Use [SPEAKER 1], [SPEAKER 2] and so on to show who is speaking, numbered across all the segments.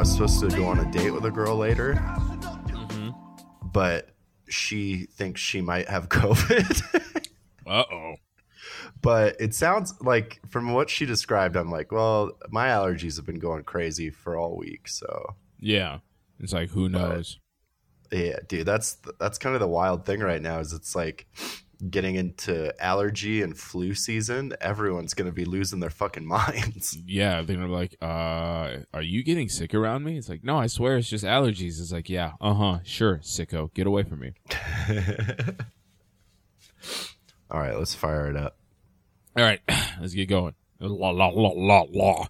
[SPEAKER 1] was supposed to go on a date with a girl later, but she thinks she might have COVID.
[SPEAKER 2] Uh-oh.
[SPEAKER 1] But it sounds like, from what she described, I'm like, well, my allergies have been going crazy for all week. So
[SPEAKER 2] yeah, it's like, who knows?
[SPEAKER 1] Yeah, dude, that's kind of the wild thing right now. Is it's like getting into allergy and flu season. Everyone's gonna be losing their fucking minds.
[SPEAKER 2] Yeah, they're like, are you getting sick around me? It's like, no, I swear it's just allergies. It's like, yeah, sure, sicko, get away from me.
[SPEAKER 1] All right, let's fire it up.
[SPEAKER 2] All right, let's get going. La la la la la.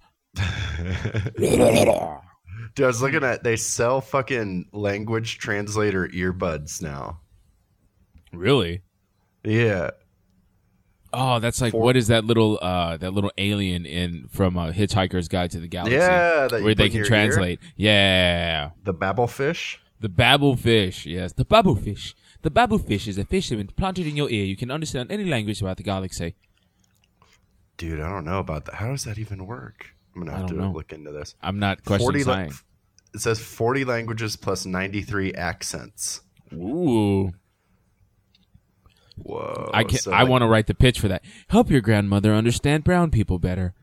[SPEAKER 1] Dude, I was looking at, they sell fucking language translator earbuds now.
[SPEAKER 2] Really?
[SPEAKER 1] Yeah.
[SPEAKER 2] Oh, that's like, what is that little alien in from Hitchhiker's Guide to the Galaxy?
[SPEAKER 1] Yeah, that
[SPEAKER 2] where they can translate.
[SPEAKER 1] Ear?
[SPEAKER 2] Yeah.
[SPEAKER 1] The babblefish?
[SPEAKER 2] The babblefish, yes. The babblefish. The babblefish is a fish that when planted in your ear, you can understand any language about the galaxy.
[SPEAKER 1] Dude, I don't know about that. How does that even work? I'm going to have to look into this.
[SPEAKER 2] I'm not questioning science.
[SPEAKER 1] It says 40 languages plus 93 accents.
[SPEAKER 2] Ooh.
[SPEAKER 1] Whoa.
[SPEAKER 2] I want to write the pitch for that. Help your grandmother understand brown people better.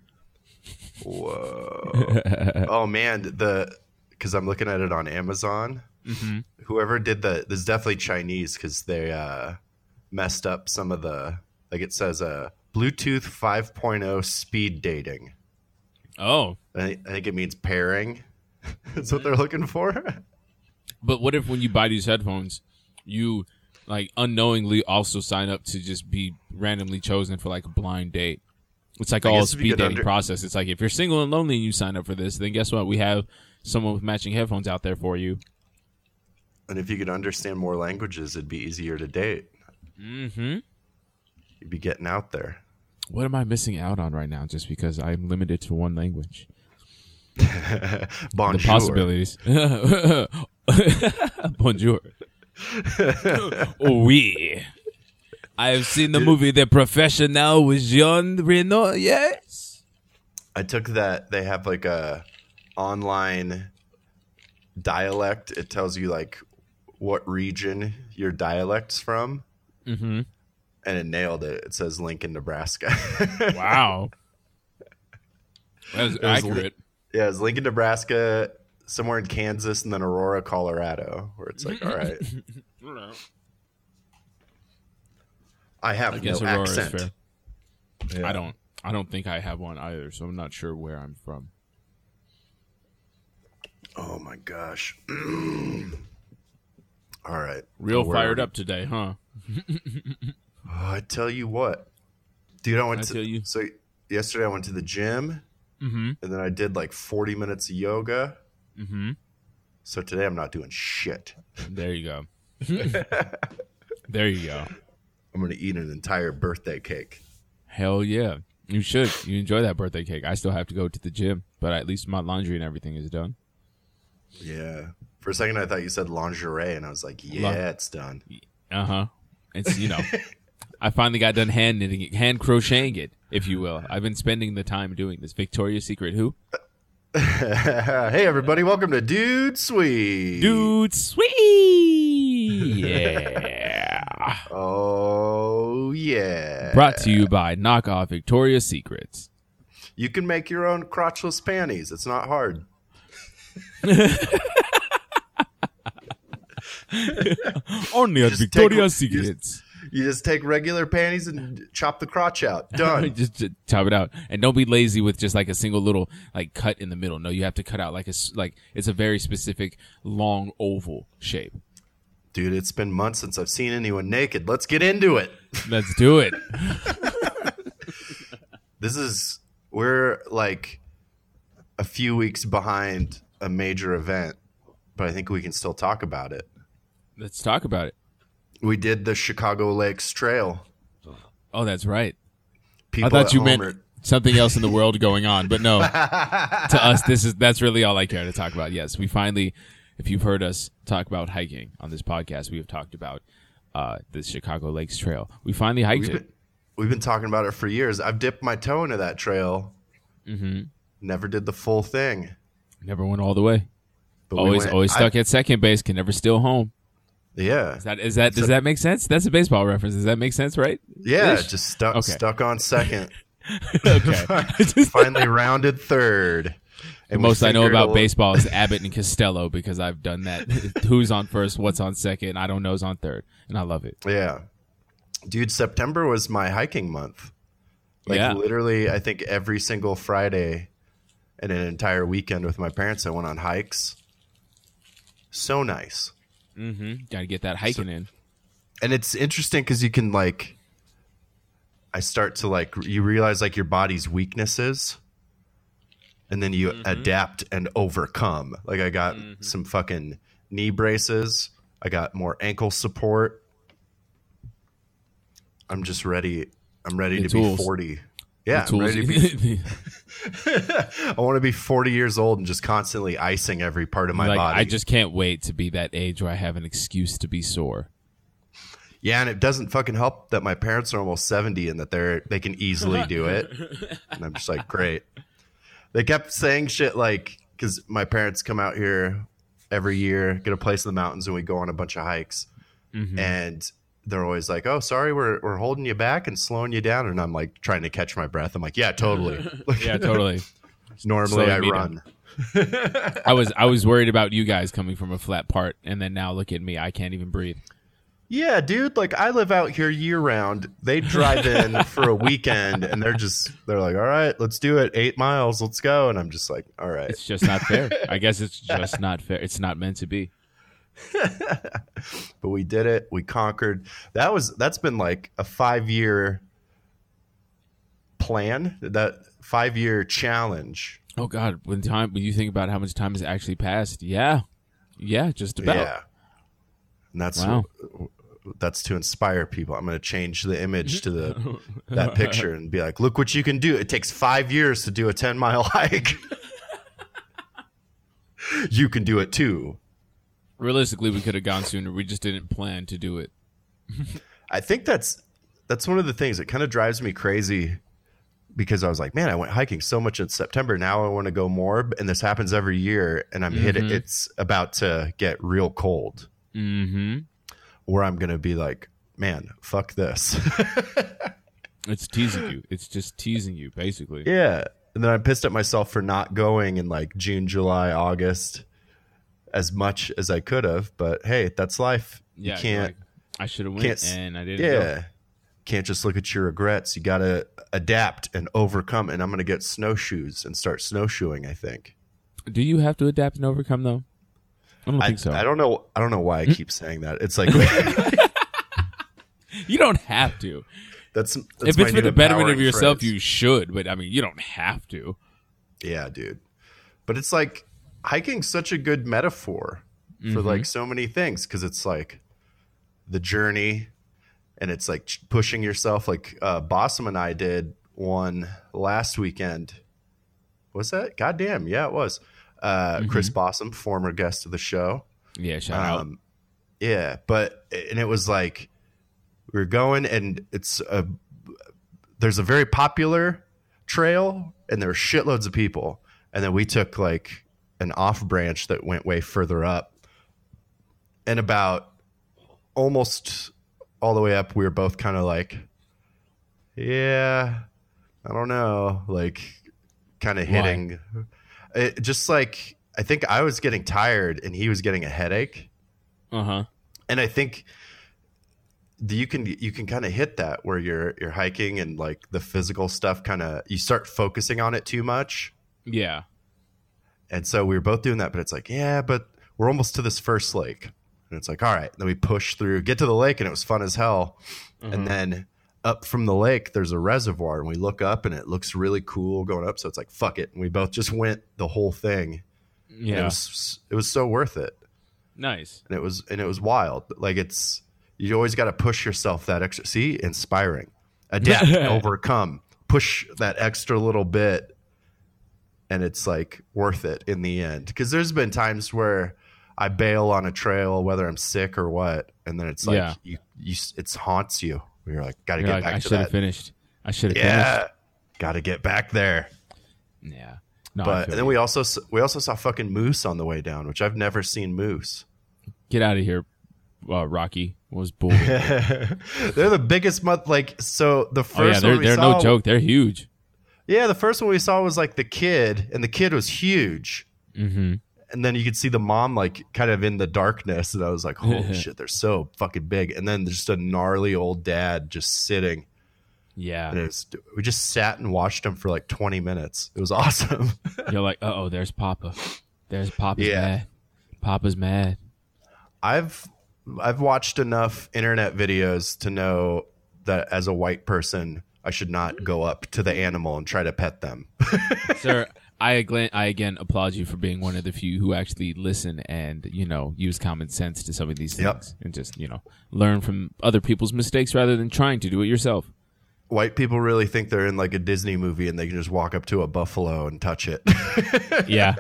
[SPEAKER 1] Whoa. Oh, man. Because I'm looking at it on Amazon.
[SPEAKER 2] Mm-hmm.
[SPEAKER 1] Whoever did this is definitely Chinese because they messed up some of the, like it says Bluetooth 5.0 speed dating.
[SPEAKER 2] Oh.
[SPEAKER 1] I think it means pairing. That's what they're looking for.
[SPEAKER 2] But what if when you buy these headphones, you like unknowingly also sign up to just be randomly chosen for like a blind date? It's like all a speed dating process. It's like if you're single and lonely and you sign up for this, then guess what? We have someone with matching headphones out there for you.
[SPEAKER 1] And if you could understand more languages, it'd be easier to date.
[SPEAKER 2] Mm-hmm.
[SPEAKER 1] You'd be getting out there.
[SPEAKER 2] What am I missing out on right now just because I'm limited to one language?
[SPEAKER 1] Bonjour.
[SPEAKER 2] The possibilities. Bonjour. Oui. I have seen the movie The Professional with Jean Reno. Yes.
[SPEAKER 1] I took that. They have like a online dialect. It tells you like what region your dialect's from.
[SPEAKER 2] Mm-hmm.
[SPEAKER 1] And it nailed it. It says Lincoln, Nebraska.
[SPEAKER 2] Wow. That's accurate.
[SPEAKER 1] Yeah, it's Lincoln, Nebraska, somewhere in Kansas, and then Aurora, Colorado, where it's like, all right. I have no
[SPEAKER 2] Aurora
[SPEAKER 1] accent.
[SPEAKER 2] is fair.
[SPEAKER 1] Yeah.
[SPEAKER 2] I don't think I have one either, so I'm not sure where I'm from.
[SPEAKER 1] Oh my gosh. All right.
[SPEAKER 2] Real fired up today, huh?
[SPEAKER 1] I tell you what. Dude, so yesterday I went to the gym.
[SPEAKER 2] Mm-hmm.
[SPEAKER 1] And then I did like 40 minutes of yoga.
[SPEAKER 2] Mm-hmm.
[SPEAKER 1] So today I'm not doing shit.
[SPEAKER 2] There you go. There you go.
[SPEAKER 1] I'm going to eat an entire birthday cake.
[SPEAKER 2] Hell yeah. You should. You enjoy that birthday cake. I still have to go to the gym, but at least my laundry and everything is done.
[SPEAKER 1] Yeah. For a second I thought you said lingerie, and I was like, yeah, it's done.
[SPEAKER 2] Uh-huh. It's, I finally got done hand knitting it, hand crocheting it, if you will. I've been spending the time doing this. Victoria's Secret who?
[SPEAKER 1] Hey, everybody. Welcome to Dude Sweet.
[SPEAKER 2] Dude Sweet. Yeah.
[SPEAKER 1] Oh, yeah.
[SPEAKER 2] Brought to you by Knockoff Victoria's Secrets.
[SPEAKER 1] You can make your own crotchless panties. It's not hard.
[SPEAKER 2] Only at Victoria's Secrets.
[SPEAKER 1] You just take regular panties and chop the crotch out. Done.
[SPEAKER 2] just chop it out, and don't be lazy with just like a single little like cut in the middle. No, you have to cut out like it's a very specific long oval shape.
[SPEAKER 1] Dude, it's been months since I've seen anyone naked. Let's get into it.
[SPEAKER 2] Let's do it.
[SPEAKER 1] We're like a few weeks behind a major event, but I think we can still talk about it.
[SPEAKER 2] Let's talk about it.
[SPEAKER 1] We did the Chicago Lakes Trail.
[SPEAKER 2] Oh, that's right.
[SPEAKER 1] People
[SPEAKER 2] I thought you meant something else in the world going on, but no. To us, that's really all I care to talk about. Yes, we finally, if you've heard us talk about hiking on this podcast, we have talked about the Chicago Lakes Trail. We finally hiked it.
[SPEAKER 1] We've been talking about it for years. I've dipped my toe into that trail.
[SPEAKER 2] Mm-hmm.
[SPEAKER 1] Never did the full thing.
[SPEAKER 2] Never went all the way.
[SPEAKER 1] But
[SPEAKER 2] always stuck at second base, can never steal home.
[SPEAKER 1] Yeah.
[SPEAKER 2] Does that make sense? That's a baseball reference. Does that make sense, right?
[SPEAKER 1] Yeah, just stuck on second.
[SPEAKER 2] Okay.
[SPEAKER 1] Finally rounded third.
[SPEAKER 2] The most I know about baseball is Abbott and Costello because I've done that. Who's on first, what's on second, I don't know who's on third, and I love it.
[SPEAKER 1] Yeah. Dude, September was my hiking month. Literally, I think every single Friday and an entire weekend with my parents, I went on hikes. So nice.
[SPEAKER 2] Mm-hmm. Got to get that hiking in.
[SPEAKER 1] And it's interesting because you can you realize your body's weaknesses. And then you adapt and overcome. I got some fucking knee braces. I got more ankle support. I'm just ready. I'm ready to be 40. Yeah, I'm ready to be. I want to be 40 years old and just constantly icing every part of my body.
[SPEAKER 2] I just can't wait to be that age where I have an excuse to be sore.
[SPEAKER 1] Yeah, and it doesn't fucking help that my parents are almost 70 and that they can easily do it. And I'm just like, great. They kept saying shit because my parents come out here every year, get a place in the mountains, and we go on a bunch of hikes. Mm-hmm. And they're always like, "Oh, sorry, we're holding you back and slowing you down." And I'm trying to catch my breath. I'm like, "Yeah, totally."
[SPEAKER 2] Yeah, totally.
[SPEAKER 1] Normally I run.
[SPEAKER 2] I was worried about you guys coming from a flat part, and then now look at me. I can't even breathe.
[SPEAKER 1] Yeah, dude. I live out here year round. They drive in for a weekend, and they're like, "All right, let's do it. 8 miles, let's go." And I'm just like, "All right."
[SPEAKER 2] It's just not fair. I guess it's just not fair. It's not meant to be.
[SPEAKER 1] But we did it. We conquered. That's been a 5-year plan. That 5-year challenge.
[SPEAKER 2] Oh God, when you think about how much time has actually passed, yeah, just about.
[SPEAKER 1] Yeah, and that's to inspire people. I'm going to change the image to that picture and be like, look what you can do. It takes 5 years to do a 10-mile hike. You can do it too.
[SPEAKER 2] Realistically, we could have gone sooner. We just didn't plan to do it.
[SPEAKER 1] I think that's one of the things that kind of drives me crazy because I was like, man, I went hiking so much in September. Now I want to go more. And this happens every year. And I'm hitting, it's about to get real cold.
[SPEAKER 2] Mm-hmm.
[SPEAKER 1] Where I'm going to be like, man, fuck this.
[SPEAKER 2] It's teasing you. It's just teasing you, basically.
[SPEAKER 1] Yeah. And then I'm pissed at myself for not going in June, July, August as much as I could have. But hey, that's life.
[SPEAKER 2] Yeah,
[SPEAKER 1] you can't.
[SPEAKER 2] I should have went and I didn't.
[SPEAKER 1] Yeah.
[SPEAKER 2] Go.
[SPEAKER 1] Can't just look at your regrets. You got to adapt and overcome. And I'm going to get snowshoes and start snowshoeing, I think.
[SPEAKER 2] Do you have to adapt and overcome, though? I don't think so.
[SPEAKER 1] I don't know why I keep saying that. It's like
[SPEAKER 2] you don't have to.
[SPEAKER 1] That's
[SPEAKER 2] if it's for the betterment of yourself,
[SPEAKER 1] phrase.
[SPEAKER 2] You should. But I mean, you don't have to.
[SPEAKER 1] Yeah, dude. But it's hiking's such a good metaphor for so many things because it's the journey, and it's pushing yourself. Bossum and I did one last weekend. Was that? Goddamn, yeah, it was. Chris Bossum, former guest of the show.
[SPEAKER 2] Yeah, shout out.
[SPEAKER 1] Yeah, and it was we were going, and there's a very popular trail, and there were shitloads of people, and then we took an off branch that went way further up, and about almost all the way up, we were both kind of yeah, I don't know, kind of hitting. It just I think I was getting tired and he was getting a headache.
[SPEAKER 2] And
[SPEAKER 1] I think you can kind of hit that where you're hiking and the physical stuff you start focusing on it too much.
[SPEAKER 2] Yeah.
[SPEAKER 1] And so we were both doing that, but it's yeah, but we're almost to this first lake. And it's all right. Then we push through, get to the lake, and it was fun as hell. And then up from the lake, there's a reservoir, and we look up, and it looks really cool going up. So it's fuck it. And we both just went the whole thing.
[SPEAKER 2] Yeah.
[SPEAKER 1] It was so worth it.
[SPEAKER 2] Nice.
[SPEAKER 1] And it was wild. You always got to push yourself that extra. See, inspiring. Adapt, overcome, push that extra little bit. And it's worth it in the end. Because there's been times where I bail on a trail, whether I'm sick or what. And then it's it haunts you. You're got to get back to that.
[SPEAKER 2] I should have finished.
[SPEAKER 1] Yeah. Got to get back there.
[SPEAKER 2] Yeah. No,
[SPEAKER 1] but and then we also saw fucking moose on the way down, which I've never seen moose.
[SPEAKER 2] Get out of here, Rocky. Was bull.
[SPEAKER 1] They're the biggest so the first
[SPEAKER 2] one they're no joke. They're huge.
[SPEAKER 1] Yeah, the first one we saw was like the kid, and the kid was huge.
[SPEAKER 2] Mm-hmm.
[SPEAKER 1] And then you could see the mom like kind of in the darkness, and I was like, holy shit, they're so fucking big. And then there's just a gnarly old dad just sitting.
[SPEAKER 2] Yeah.
[SPEAKER 1] And we just sat and watched him for like 20 minutes. It was awesome.
[SPEAKER 2] You're like, there's Papa. There's Papa's mad. Papa's mad.
[SPEAKER 1] I've watched enough internet videos to know that as a white person, I should not go up to the animal and try to pet them.
[SPEAKER 2] Sir, I again applaud you for being one of the few who actually listen and, use common sense to some of these things and just, learn from other people's mistakes rather than trying to do it yourself.
[SPEAKER 1] White people really think they're in like a Disney movie and they can just walk up to a buffalo and touch it.
[SPEAKER 2] Yeah.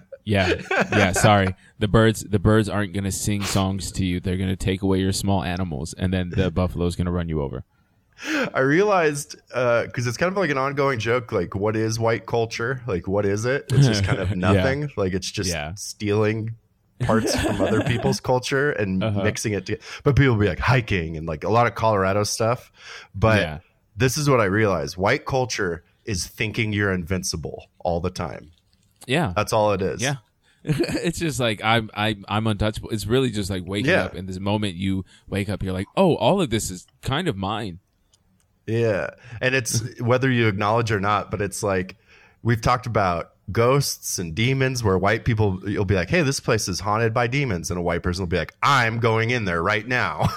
[SPEAKER 2] Sorry. The birds aren't going to sing songs to you. They're going to take away your small animals, and then the buffalo's going to run you over.
[SPEAKER 1] I realized, because it's kind of like an ongoing joke, like, what is white culture? Like, what is it? It's just kind of nothing. Yeah. Like, it's just stealing parts from other people's culture and mixing it together. But people will be like hiking and like a lot of Colorado stuff. But this is what I realized. White culture is thinking you're invincible all the time.
[SPEAKER 2] Yeah.
[SPEAKER 1] That's all it is.
[SPEAKER 2] Yeah. It's just like I'm untouchable. It's really just like waking up, and this moment you wake up, you're like, oh, all of this is kind of mine.
[SPEAKER 1] Yeah. And it's whether you acknowledge or not, but it's like we've talked about ghosts and demons where white people, you'll be like, hey, this place is haunted by demons. And a white person will be like, I'm going in there right now.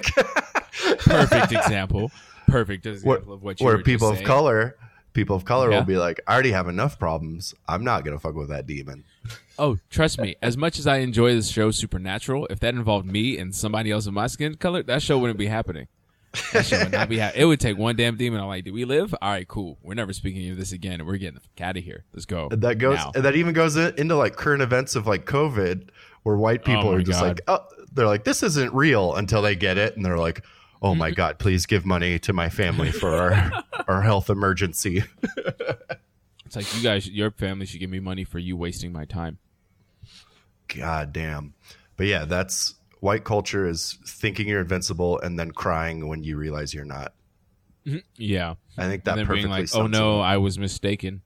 [SPEAKER 2] Perfect example. Perfect example of what you were
[SPEAKER 1] people
[SPEAKER 2] just
[SPEAKER 1] of saying. People of color will be like, I already have enough problems. I'm not going to fuck with that demon.
[SPEAKER 2] Oh, trust me. As much as I enjoy this show, Supernatural, if that involved me and somebody else of my skin color, that show wouldn't be happening. That show would not be happening. It would take one damn demon. I'm like, do we live? All right, cool. We're never speaking of this again, and we're getting the fuck out of here. Let's go.
[SPEAKER 1] And that even goes into like current events of like COVID, where white people are just like, oh, they're like, this isn't real until they get it, and they're like, oh my God, please give money to my family for our health emergency.
[SPEAKER 2] It's like, your family should give me money for you wasting my time.
[SPEAKER 1] God damn. But yeah, that's white culture is thinking you're invincible and then crying when you realize you're not.
[SPEAKER 2] Yeah.
[SPEAKER 1] I think that
[SPEAKER 2] and then
[SPEAKER 1] perfectly
[SPEAKER 2] being like,
[SPEAKER 1] sums
[SPEAKER 2] oh no, I was mistaken.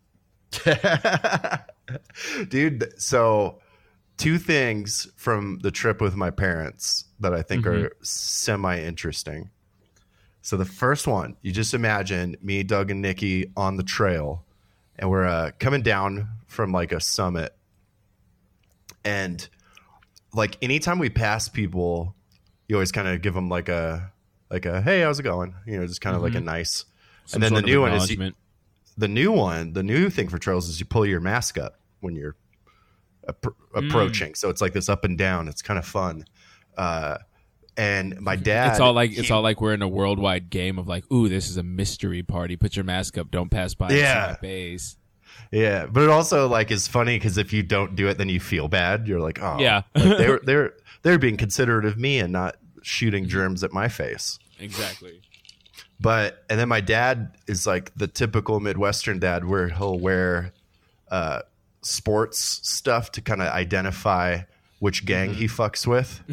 [SPEAKER 1] Dude, so 2 things from the trip with my parents that I think are semi-interesting. So the first one, you just imagine me, Doug, and Nikki on the trail, and we're coming down from like a summit. And like anytime we pass people, you always kind of give them like a hey, how's it going? Just kind of like a nice.
[SPEAKER 2] Some
[SPEAKER 1] and then the new one is
[SPEAKER 2] the
[SPEAKER 1] new thing for trails is you pull your mask up when you're approaching. So it's like this up and down. It's kind of fun. And my dad,
[SPEAKER 2] it's all like we're in a worldwide game of like, ooh, this is a mystery party. Put your mask up. Don't pass by. My base.
[SPEAKER 1] Yeah, but it also like is funny because if you don't do it, then you feel bad. You're like, oh,
[SPEAKER 2] yeah,
[SPEAKER 1] like they're being considerate of me and not shooting germs at my face.
[SPEAKER 2] Exactly.
[SPEAKER 1] And then my dad is like the typical Midwestern dad where he'll wear sports stuff to kind of identify which gang he fucks with.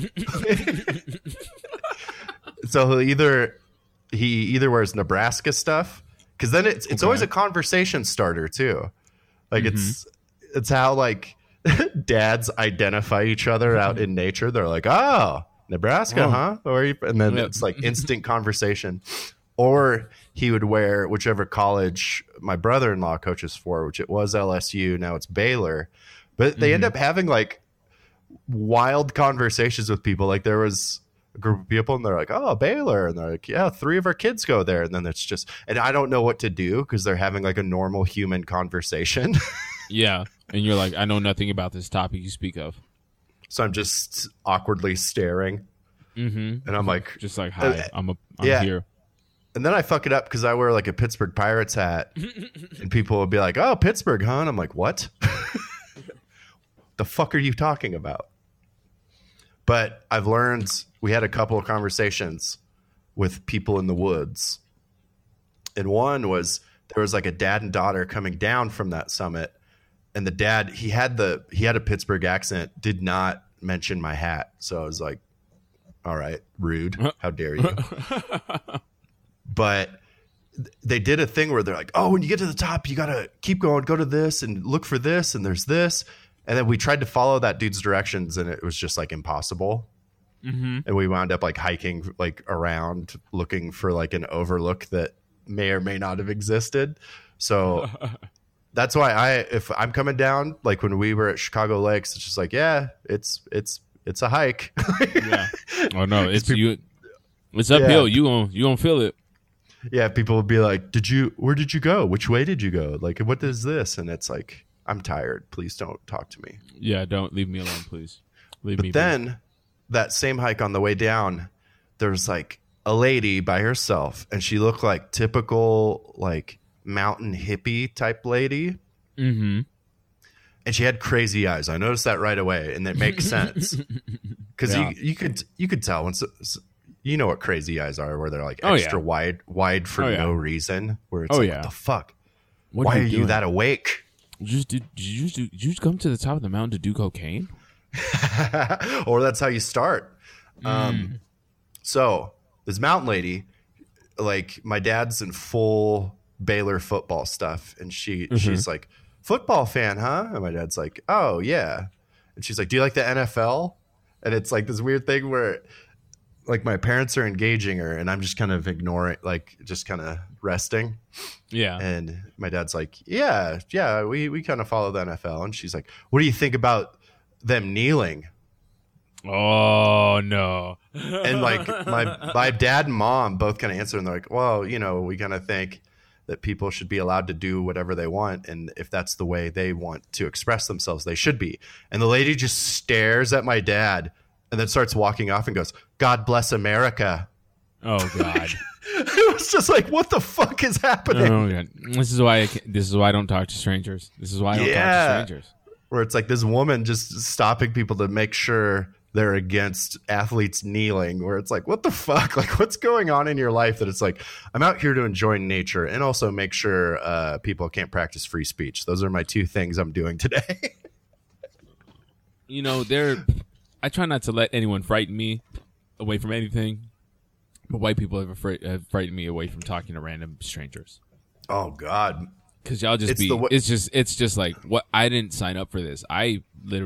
[SPEAKER 1] So he either wears Nebraska stuff, because then it's always a conversation starter too. Like it's how like dads identify each other out in nature. They're like, oh, Nebraska, huh? And then it's like instant conversation. Or he would wear whichever college my brother-in-law coaches for, which it was LSU, now it's Baylor. But they end up having like wild conversations with people. Like there was a group of people and they're like, oh, Baylor. And they're like, yeah, 3 of our kids go there. And then it's just, and I don't know what to do because they're having like a normal human conversation.
[SPEAKER 2] Yeah. And you're like, I know nothing about this topic you speak of.
[SPEAKER 1] So I'm just awkwardly staring. And I'm like,
[SPEAKER 2] just like, hi, I'm here.
[SPEAKER 1] And then I fuck it up because I wear like a Pittsburgh Pirates hat and people will be like, oh, Pittsburgh, huh? And I'm like, what? The fuck are you talking about? But I've learned, we had a couple of conversations with people in the woods. And one was, there was like a dad and daughter coming down from that summit. And the dad, he had a Pittsburgh accent, did not mention my hat. So I was like, all right, rude. How dare you? But they did a thing where they're like, oh, when you get to the top, you got to keep going, go to this and look for this. And there's this. And then we tried to follow that dude's directions and it was just like impossible. Mm-hmm. And we wound up like hiking like around looking for like an overlook that may or may not have existed. So that's why if I'm coming down, like when we were at Chicago Lakes, it's just like, yeah, it's a hike.
[SPEAKER 2] Yeah. Oh no, it's uphill. Yeah. You gonna feel it.
[SPEAKER 1] Yeah. People will be like, where did you go? Which way did you go? Like, what is this? And it's like, I'm tired. Please don't talk to me.
[SPEAKER 2] Yeah. Don't leave me alone, please.
[SPEAKER 1] But then that same hike on the way down, there's like a lady by herself and she looked like typical like mountain hippie type lady.
[SPEAKER 2] Mm-hmm.
[SPEAKER 1] And she had crazy eyes. I noticed that right away, and it makes sense because you could tell when you know what crazy eyes are, where they're like extra wide for no reason. Where it's what the fuck? Why are you that awake?
[SPEAKER 2] Did you just come to the top of the mountain to do cocaine?
[SPEAKER 1] Or that's how you start. So this mountain lady, like my dad's in full Baylor football stuff, and she's like, football fan, huh? And my dad's like, oh yeah. And she's like, do you like the NFL? And it's like this weird thing where like my parents are engaging her and I'm just kind of ignoring, like just kind of resting.
[SPEAKER 2] Yeah.
[SPEAKER 1] And my dad's like, yeah, we kind of follow the NFL. And she's like, what do you think about them kneeling?
[SPEAKER 2] Oh no.
[SPEAKER 1] And like my dad and mom both kind of answer and they're like, well, you know, we kind of think that people should be allowed to do whatever they want. And if that's the way they want to express themselves, they should be. And the lady just stares at my dad and then starts walking off and goes, God bless America.
[SPEAKER 2] Oh God.
[SPEAKER 1] It was just like, what the fuck is happening?
[SPEAKER 2] Oh God. This is why I don't talk to strangers. This is why I don't talk to strangers.
[SPEAKER 1] Where it's like this woman just stopping people to make sure they're against athletes kneeling, where it's like, what the fuck? Like, what's going on in your life that it's like, I'm out here to enjoy nature and also make sure people can't practice free speech. Those are my two things I'm doing today.
[SPEAKER 2] You know, I try not to let anyone frighten me away from anything, but white people have frightened me away from talking to random strangers.
[SPEAKER 1] Oh God.
[SPEAKER 2] Because y'all it's just like, what? I didn't sign up for this. I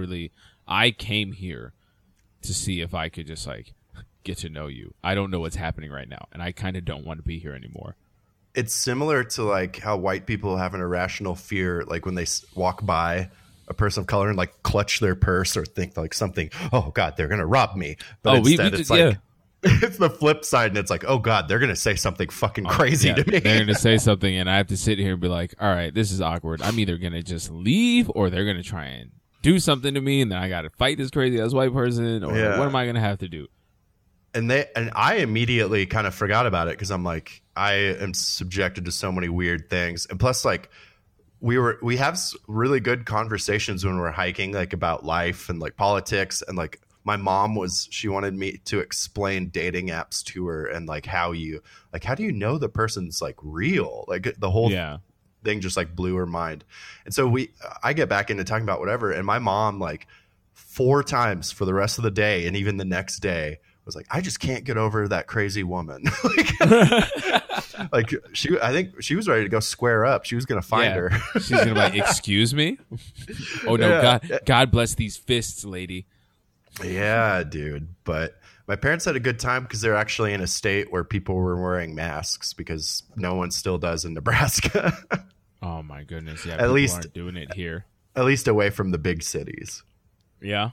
[SPEAKER 2] came here to see if I could just like get to know you. I don't know what's happening right now, and I kind of don't want to be here anymore.
[SPEAKER 1] It's similar to like how white people have an irrational fear, like when they walk by a person of color and like clutch their purse or think like something, oh God, they're gonna rob me. But instead it's like it's the flip side, and it's like, oh God, they're gonna say something fucking crazy to me.
[SPEAKER 2] They're gonna say something, and I have to sit here and be like, all right, this is awkward. I'm either gonna just leave or they're gonna try and do something to me, and then I got to fight this crazy ass white person, or what am I going to have to do?
[SPEAKER 1] And I immediately kind of forgot about it because I'm like, I am subjected to so many weird things, and plus, like, we have really good conversations when we're hiking, like about life and like politics, and like my mom she wanted me to explain dating apps to her and like how do you know the person's like real, like the whole thing just like blew her mind. And so I get back into talking about whatever, and my mom like 4 times for the rest of the day and even the next day was like, I just can't get over that crazy woman. Like I think she was ready to go square up. She was gonna find her.
[SPEAKER 2] She's gonna be like, excuse me? Oh no, God bless these fists, lady.
[SPEAKER 1] Yeah, dude. But my parents had a good time because they're actually in a state where people were wearing masks because no one still does in Nebraska.
[SPEAKER 2] Oh my goodness! Yeah, at least aren't doing it here.
[SPEAKER 1] At least away from the big cities.
[SPEAKER 2] Yeah.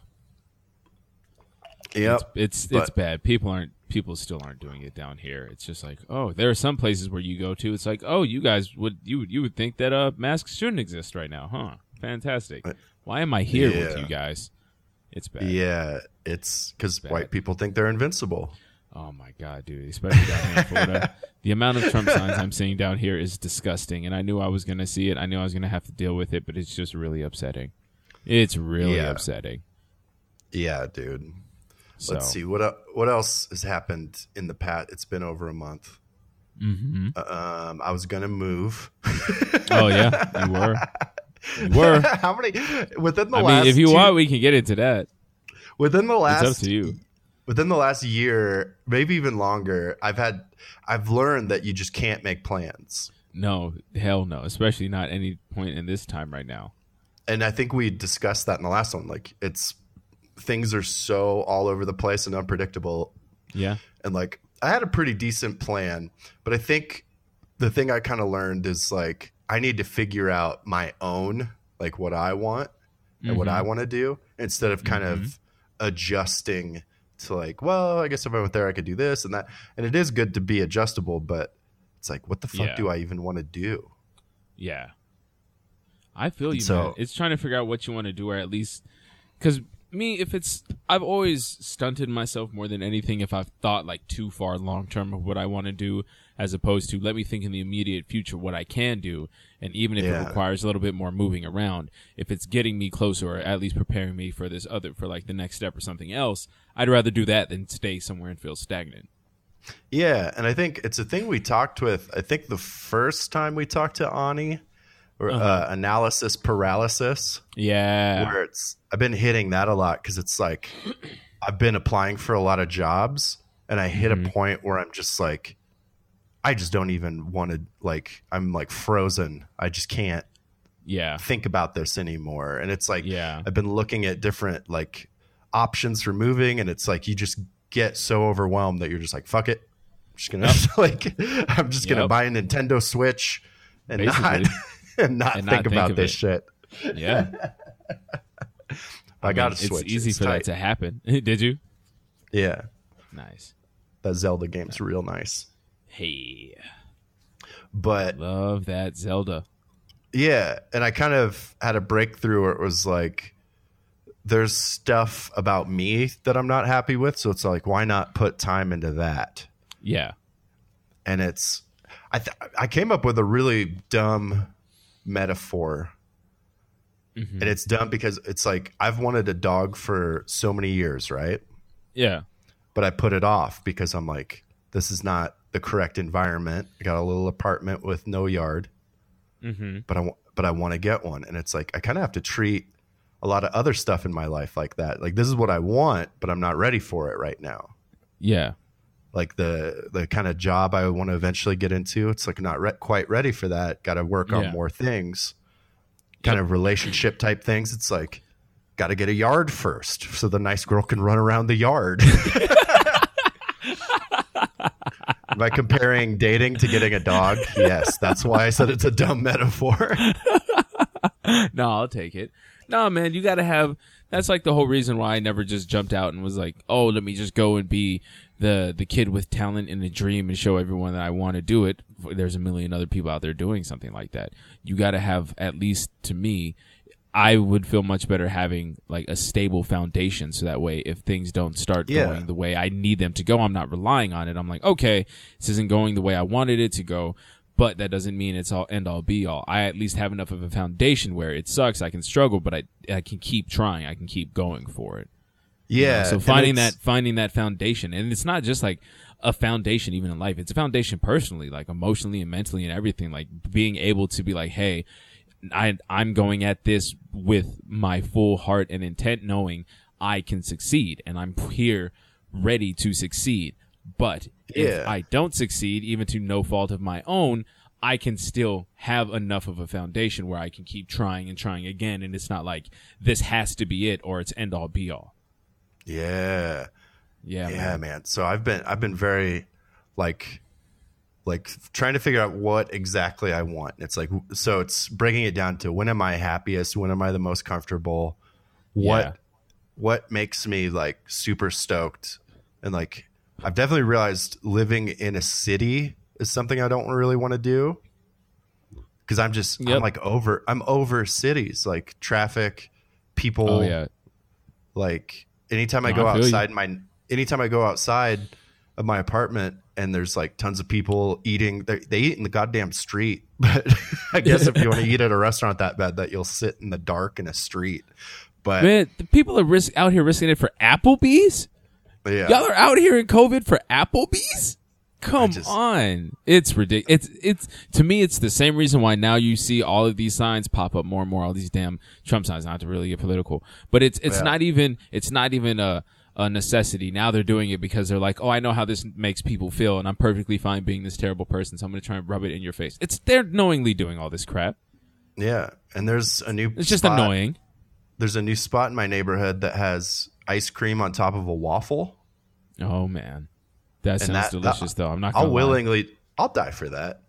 [SPEAKER 1] Yep.
[SPEAKER 2] It's bad. People still aren't doing it down here. It's just like, oh, there are some places where you go to. It's like, oh, you guys would think that masks shouldn't exist right now, huh? Fantastic. Why am I here with you guys? It's bad.
[SPEAKER 1] Yeah, it's because white people think they're invincible.
[SPEAKER 2] Oh my God, dude! Especially down here in Florida, the amount of Trump signs I'm seeing down here is disgusting. And I knew I was going to see it. I knew I was going to have to deal with it, but it's just really upsetting. It's really upsetting.
[SPEAKER 1] Yeah, dude. So. Let's see what else has happened in the past. It's been over a month.
[SPEAKER 2] Mm-hmm.
[SPEAKER 1] I was gonna move.
[SPEAKER 2] Oh yeah, you were. You were.
[SPEAKER 1] How many within the
[SPEAKER 2] I
[SPEAKER 1] last
[SPEAKER 2] mean, if you want, we can get into that.
[SPEAKER 1] Within the last
[SPEAKER 2] It's up to you.
[SPEAKER 1] Within the last year, maybe even longer, I've learned that you just can't make plans.
[SPEAKER 2] No, hell no. Especially not any point in this time right now.
[SPEAKER 1] And I think we discussed that in the last one. Like things are so all over the place and unpredictable.
[SPEAKER 2] Yeah.
[SPEAKER 1] And like I had a pretty decent plan, but I think the thing I kind of learned is like I need to figure out my own, like what I want and what I want to do instead of kind of adjusting to like, well, I guess if I went there, I could do this and that. And it is good to be adjustable, but it's like, what the fuck do I even want to do?
[SPEAKER 2] Yeah. I feel you,
[SPEAKER 1] so,
[SPEAKER 2] man. It's trying to figure out what you want to do, or at least, because me, I've always stunted myself more than anything if I've thought like too far long term of what I want to do, as opposed to let me think in the immediate future what I can do. And even if it requires a little bit more moving around, if it's getting me closer or at least preparing me for for like the next step or something else, I'd rather do that than stay somewhere and feel stagnant.
[SPEAKER 1] Yeah. And I think it's a thing we talked with, I think the first time we talked to Ani, or analysis paralysis.
[SPEAKER 2] Yeah.
[SPEAKER 1] Where I've been hitting that a lot because it's like I've been applying for a lot of jobs and I hit a point where I'm just like, I just don't even want to, like, I'm like frozen. I just can't think about this anymore. And it's like, I've been looking at different like options for moving, and it's like you just get so overwhelmed that you're just like, fuck it. I'm just gonna buy a Nintendo Switch and not think about this shit.
[SPEAKER 2] Yeah.
[SPEAKER 1] I got a Switch.
[SPEAKER 2] It's easy for that to happen. Did you?
[SPEAKER 1] Yeah.
[SPEAKER 2] Nice.
[SPEAKER 1] That Zelda game's real nice.
[SPEAKER 2] Hey.
[SPEAKER 1] But
[SPEAKER 2] love that Zelda.
[SPEAKER 1] Yeah. And I kind of had a breakthrough where it was like, there's stuff about me that I'm not happy with. So it's like, why not put time into that?
[SPEAKER 2] Yeah.
[SPEAKER 1] And I came up with a really dumb metaphor. And it's dumb because it's like I've wanted a dog for so many years, right? Yeah. But I put it off because I'm like, this is not the correct environment. I got a little apartment with no yard, but I want to get one. And it's like I kind of have to treat a lot of other stuff in my life like that. Like this is what I want, but I'm not ready for it right now. Yeah. Like the kind of job I want to eventually get into, it's like not quite ready for that. Got to work on more things. Kind of relationship type things. It's like, got to get a yard first so the nice girl can run around the yard. Am I comparing dating to getting a dog? Yes. That's why I said it's a dumb metaphor.
[SPEAKER 2] No, I'll take it. No, man, you got to have, that's like the whole reason why I never just jumped out and was like, oh, let me just go and be the kid with talent and a dream and show everyone that I want to do it. There's a million other people out there doing something like that. You got to have, at least to me, I would feel much better having like a stable foundation. So that way, if things don't start going the way I need them to go, I'm not relying on it. I'm like, okay, this isn't going the way I wanted it to go, but that doesn't mean it's all end all be all. I at least have enough of a foundation where it sucks. I can struggle, but I can keep trying. I can keep going for it. Yeah. So finding that foundation, and it's not just like a foundation even in life. It's a foundation personally, like emotionally and mentally and everything. Like being able to be like, hey, I'm going at this with my full heart and intent, knowing I can succeed, and I'm here ready to succeed. But if I don't succeed, even to no fault of my own, I can still have enough of a foundation where I can keep trying and trying again. And it's not like this has to be it or it's end all be all. Yeah. Yeah, man. So I've been very like trying to figure out what exactly I want. It's like, so it's breaking it down to when am I happiest? When am I the most comfortable? What makes me like super stoked? And like, I've definitely realized living in a city is something I don't really want to do. Cause I'm just, I'm over cities, like traffic, people. Oh yeah. Like anytime I go outside anytime I go outside of my apartment and there's like tons of people eating, they eat in the goddamn street. But I guess if you want to eat at a restaurant that bad, that you'll sit in the dark in a street. But man, the people are out here risking it for Applebee's.
[SPEAKER 1] Yeah.
[SPEAKER 2] Y'all are out here in COVID for Applebee's? Come on. It's ridiculous. It's to me, it's the same reason why now you see all of these signs pop up more and more, all these damn Trump signs, not to really get political. But it's not even a necessity. Now they're doing it because they're like, oh, I know how this makes people feel, and I'm perfectly fine being this terrible person, so I'm going to try and rub it in your face. They're knowingly doing all this crap.
[SPEAKER 1] Yeah, and there's a new
[SPEAKER 2] It's just annoying.
[SPEAKER 1] There's a new spot in my neighborhood that has ice cream on top of a waffle.
[SPEAKER 2] Oh, man. That sounds delicious, though. I'm not going
[SPEAKER 1] to I'll die for that.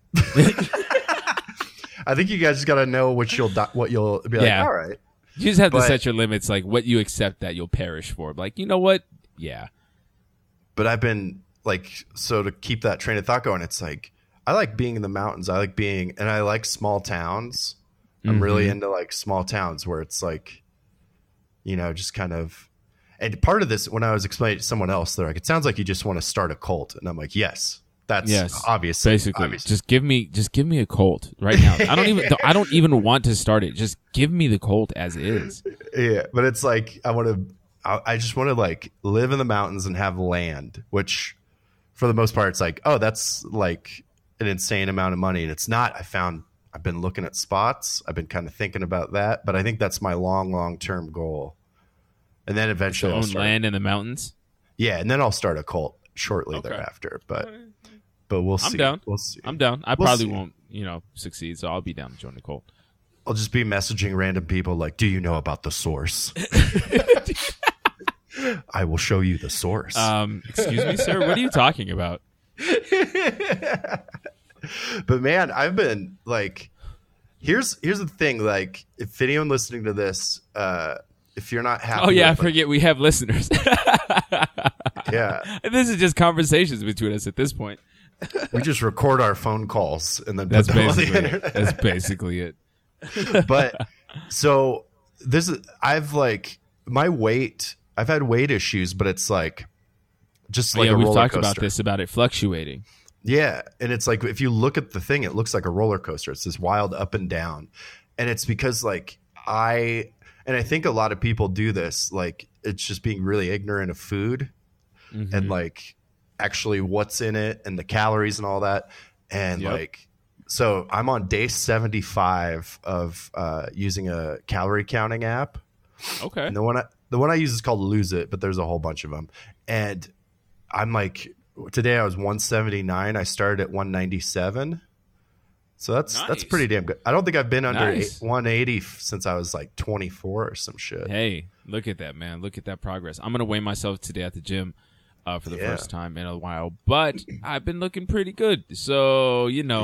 [SPEAKER 1] I think you guys just got to know what you'll be like, all right.
[SPEAKER 2] You just have to set your limits, like what you accept that you'll perish for. Like, you know what? Yeah.
[SPEAKER 1] But I've been like, so to keep that train of thought going, it's like, I like being in the mountains. And I like small towns. I'm really into like small towns where it's like, you know, just kind of, and part of this, when I was explaining to someone else, they're like, it sounds like you just want to start a cult. And I'm like, yes, obvious.
[SPEAKER 2] Basically,
[SPEAKER 1] obviously.
[SPEAKER 2] Just give me a cult right now. I don't even want to start it. Just give me the cult as is.
[SPEAKER 1] Yeah. But it's like, I just want to like live in the mountains and have land, which for the most part, it's like, oh, that's like an insane amount of money. And it's not. I've been looking at spots. I've been kind of thinking about that, but I think that's my long-term goal. And then eventually
[SPEAKER 2] I'll own land in the mountains.
[SPEAKER 1] Yeah, and then I'll start a cult shortly thereafter. But we'll see.
[SPEAKER 2] I'm down.
[SPEAKER 1] We'll see.
[SPEAKER 2] I'm down. I probably won't, succeed, so I'll be down to join the cult.
[SPEAKER 1] I'll just be messaging random people like, "Do you know about the source?" I will show you the source.
[SPEAKER 2] Excuse me, sir. What are you talking about?
[SPEAKER 1] But man, I've been like, here's the thing. Like, if anyone listening to this, if you're not happy,
[SPEAKER 2] oh yeah, I forget we have listeners.
[SPEAKER 1] Yeah,
[SPEAKER 2] this is just conversations between us at this point.
[SPEAKER 1] We just record our phone calls and then
[SPEAKER 2] that's
[SPEAKER 1] put them on the
[SPEAKER 2] basically
[SPEAKER 1] internet.
[SPEAKER 2] That's basically it.
[SPEAKER 1] But so I've had weight issues, but it's like just like a roller coaster.
[SPEAKER 2] We've talked about this, about it fluctuating.
[SPEAKER 1] Yeah, and it's like if you look at the thing, it looks like a roller coaster. It's this wild up and down, and it's because like I think a lot of people do this. Like it's just being really ignorant of food and like actually what's in it and the calories and all that. And like, so I'm on day 75 of using a calorie counting app.
[SPEAKER 2] Okay,
[SPEAKER 1] and the one I use is called Lose It, but there's a whole bunch of them, and I'm like. Today I was 179. I started at 197. So that's pretty damn good. I don't think I've been under 180 since I was like 24 or some shit.
[SPEAKER 2] Hey, look at that, man. Look at that progress. I'm going to weigh myself today at the gym for the first time in a while, but I've been looking pretty good. So,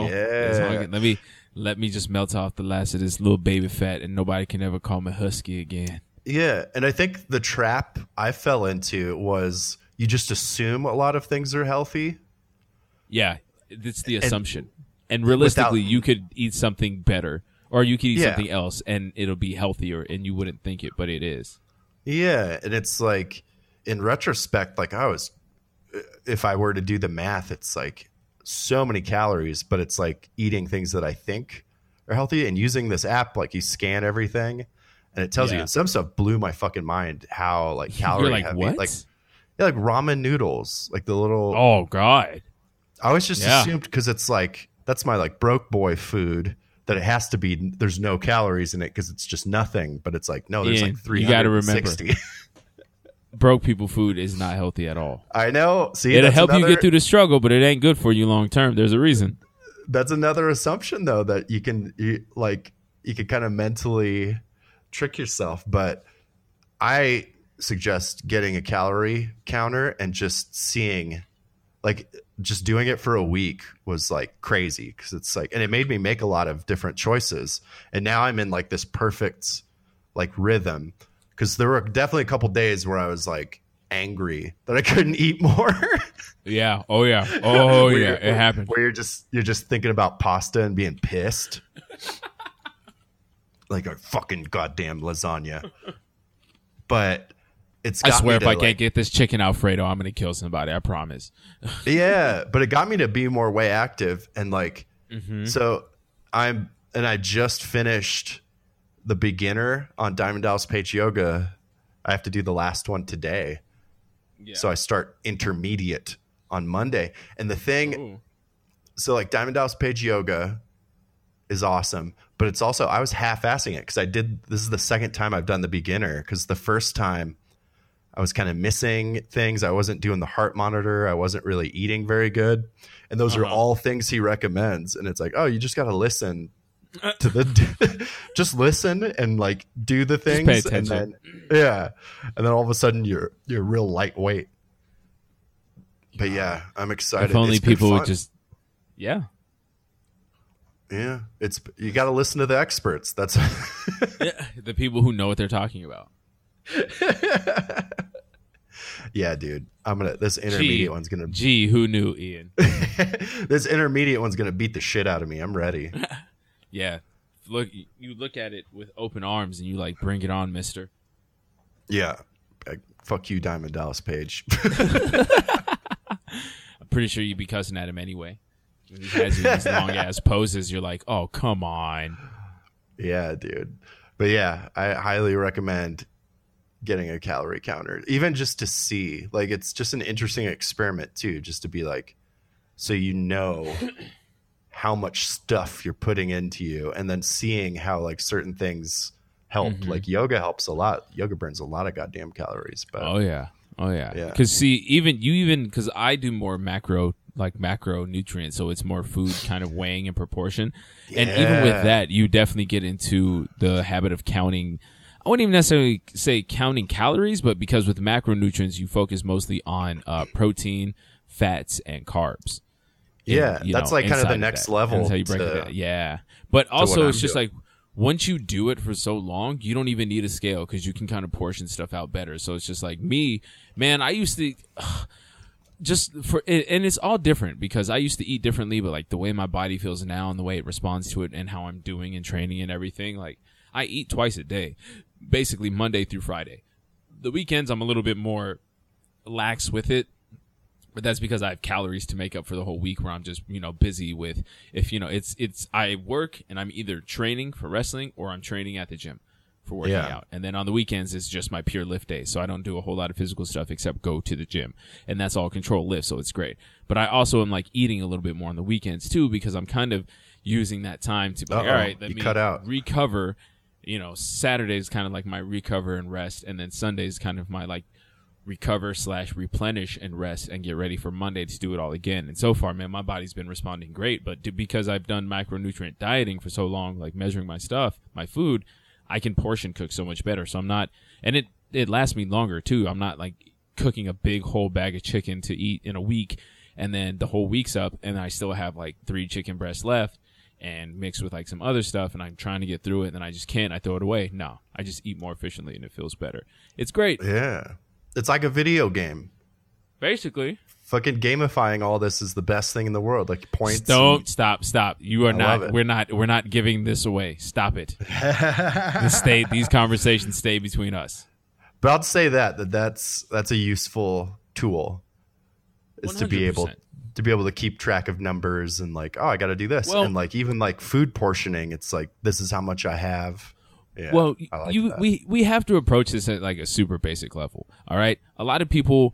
[SPEAKER 2] let me just melt off the last of this little baby fat and nobody can ever call me husky again.
[SPEAKER 1] Yeah. And I think the trap I fell into was you just assume a lot of things are healthy.
[SPEAKER 2] Yeah, it's the assumption. And realistically, you could eat something better or you could eat something else and it'll be healthier and you wouldn't think it, but it is.
[SPEAKER 1] Yeah, and it's like in retrospect, like if I were to do the math, it's like so many calories, but it's like eating things that I think are healthy and using this app, like you scan everything and it tells you, and some stuff blew my fucking mind how like calorie heavy.
[SPEAKER 2] What?
[SPEAKER 1] Like ramen noodles, like the little.
[SPEAKER 2] Oh God!
[SPEAKER 1] I always just assumed because it's like that's my like broke boy food that it has to be. There's no calories in it because it's just nothing. But it's like no, there's like 360.
[SPEAKER 2] You got to remember, broke people food is not healthy at all.
[SPEAKER 1] I know. See,
[SPEAKER 2] it'll help you get through the struggle, but it ain't good for you long term. There's a reason.
[SPEAKER 1] That's another assumption though that you can kind of mentally trick yourself, but I suggest getting a calorie counter and just seeing like just doing it for a week was like crazy because it's like, and it made me make a lot of different choices, and now I'm in like this perfect like rhythm because there were definitely a couple days where I was like angry that I couldn't eat more.
[SPEAKER 2] Yeah. Oh yeah. Oh yeah. It happened.
[SPEAKER 1] Where you're just thinking about pasta and being pissed. Like a fucking goddamn lasagna. But I
[SPEAKER 2] swear, if I can't get this chicken Alfredo, I'm going to kill somebody. I promise.
[SPEAKER 1] Yeah, but it got me to be more way active and like. So I just finished the beginner on Diamond Dallas Page Yoga. I have to do the last one today. Yeah. So I start intermediate on Monday. And the thing, so like Diamond Dallas Page yoga is awesome, but it's also, I was half-assing it because this is the second time I've done the beginner, because the first time I was kind of missing things. I wasn't doing the heart monitor. I wasn't really eating very good. And those are all things he recommends. And it's like, oh, you just got to listen to just listen and like do the things.
[SPEAKER 2] Just pay attention.
[SPEAKER 1] And then all of a sudden you're real lightweight. But yeah, I'm excited.
[SPEAKER 2] If only people would just, yeah,
[SPEAKER 1] it's, you got to listen to the experts. That's
[SPEAKER 2] the people who know what they're talking about.
[SPEAKER 1] Yeah, dude. This intermediate one's gonna.
[SPEAKER 2] Who knew, Ian?
[SPEAKER 1] This intermediate one's gonna beat the shit out of me. I'm ready.
[SPEAKER 2] Yeah, you look at it with open arms and you like, bring it on, mister.
[SPEAKER 1] Yeah, fuck you, Diamond Dallas Page.
[SPEAKER 2] I'm pretty sure you'd be cussing at him anyway. When he has these long ass poses, you're like, oh, come on.
[SPEAKER 1] Yeah, dude. But yeah, I highly recommend getting a calorie counter, even just to see. Like, it's just an interesting experiment too, just to be like, so you know how much stuff you're putting into you, and then seeing how like certain things help. Like yoga helps a lot. Yoga burns a lot of goddamn calories. But
[SPEAKER 2] oh yeah. Because because I do more macro nutrients, so it's more food kind of weighing in proportion. Yeah. And even with that, you definitely get into the habit of counting. I wouldn't even necessarily say counting calories, but because with macronutrients, you focus mostly on protein, fats, and carbs.
[SPEAKER 1] Yeah, that's like kind of the next level.
[SPEAKER 2] That's how you break it down. Yeah. But also, it's just like, once you do it for so long, you don't even need a scale because you can kind of portion stuff out better. So it's just like me, man, I used to and it's all different because I used to eat differently, but like the way my body feels now and the way it responds to it and how I'm doing and training and everything, like I eat twice a day, basically Monday through Friday. The weekends, I'm a little bit more lax with it. But that's because I have calories to make up for the whole week where I'm just, busy with, I work and I'm either training for wrestling or I'm training at the gym for working out. And then on the weekends, it's just my pure lift day. So I don't do a whole lot of physical stuff except go to the gym. And that's all controlled lift. So it's great. But I also am like eating a little bit more on the weekends too, because I'm kind of using that time to be like, all right, let me recover. Saturday is kind of like my recover and rest. And then Sunday is kind of my like recover/replenish and rest and get ready for Monday to do it all again. And so far, man, my body's been responding great. But because I've done macronutrient dieting for so long, like measuring my stuff, my food, I can portion cook so much better. So I'm not, and it lasts me longer too. I'm not like cooking a big whole bag of chicken to eat in a week and then the whole week's up and I still have like 3 chicken breasts left and mixed with like some other stuff and I'm trying to get through it and I just can't. I throw it away. No, I just eat more efficiently and it feels better. It's great.
[SPEAKER 1] Yeah. It's like a video game.
[SPEAKER 2] Basically.
[SPEAKER 1] Fucking gamifying all this is the best thing in the world. Like points.
[SPEAKER 2] Don't stop. You are not. We're not giving this away. Stop it. These conversations stay between us.
[SPEAKER 1] But I'll say that's a useful tool. Is 100%. to be able to keep track of numbers and like, oh, I got to do this, and like even like food portioning. It's like, this is how much I have. Yeah, well,
[SPEAKER 2] we have to approach this at like a super basic level. All right, a lot of people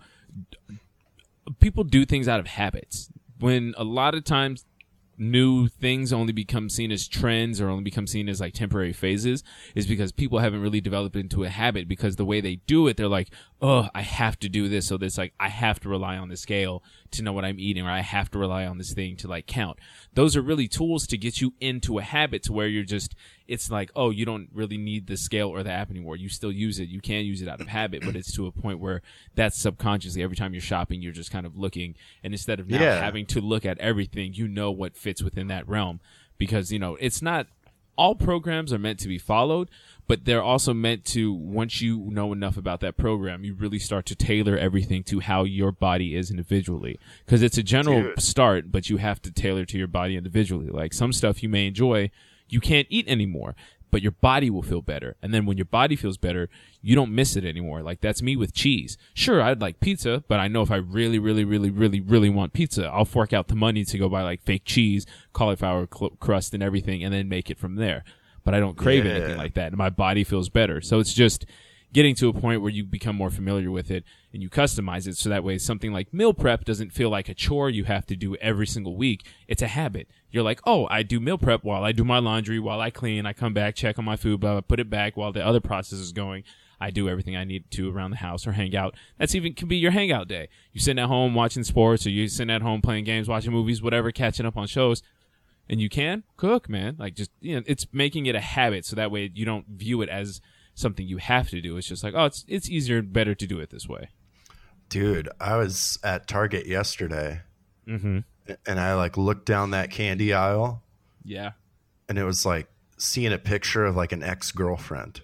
[SPEAKER 2] do things out of habits. When a lot of times new things only become seen as trends or only become seen as like temporary phases, is because people haven't really developed into a habit. Because the way they do it, they're like, oh, I have to do this. So there's like, I have to rely on the scale to know what I'm eating, or I have to rely on this thing to like count. Those are really tools to get you into a habit to where you're just, it's like, oh, you don't really need the scale or the app anymore. You still use it. You can use it out of habit, but it's to a point where that's subconsciously, every time you're shopping, you're just kind of looking, and instead of now having to look at everything, you know what fits within that realm. Because, it's not, all programs are meant to be followed, but they're also meant to, once you know enough about that program, you really start to tailor everything to how your body is individually. Because it's a general start, but you have to tailor to your body individually. Like some stuff you may enjoy, you can't eat anymore, but your body will feel better. And then when your body feels better, you don't miss it anymore. Like that's me with cheese. Sure, I'd like pizza, but I know if I really, really, really, really, really want pizza, I'll fork out the money to go buy like fake cheese, cauliflower crust and everything, and then make it from there. But I don't crave anything like that, and my body feels better. So it's just, getting to a point where you become more familiar with it and you customize it so that way something like meal prep doesn't feel like a chore you have to do every single week. It's a habit. You're like, oh, I do meal prep while I do my laundry, while I clean, I come back, check on my food, blah, blah, put it back while the other process is going. I do everything I need to around the house or hang out. That's even can be your hangout day. You're sitting at home watching sports, or you're sitting at home playing games, watching movies, whatever, catching up on shows. And you can cook, man. Like, just, you know, it's making it a habit so that way you don't view it as something you have to do. It's just like, oh, it's easier and better to do it this way.
[SPEAKER 1] Dude, I was at Target yesterday, and I like looked down that candy aisle.
[SPEAKER 2] Yeah.
[SPEAKER 1] And it was like seeing a picture of like an ex-girlfriend.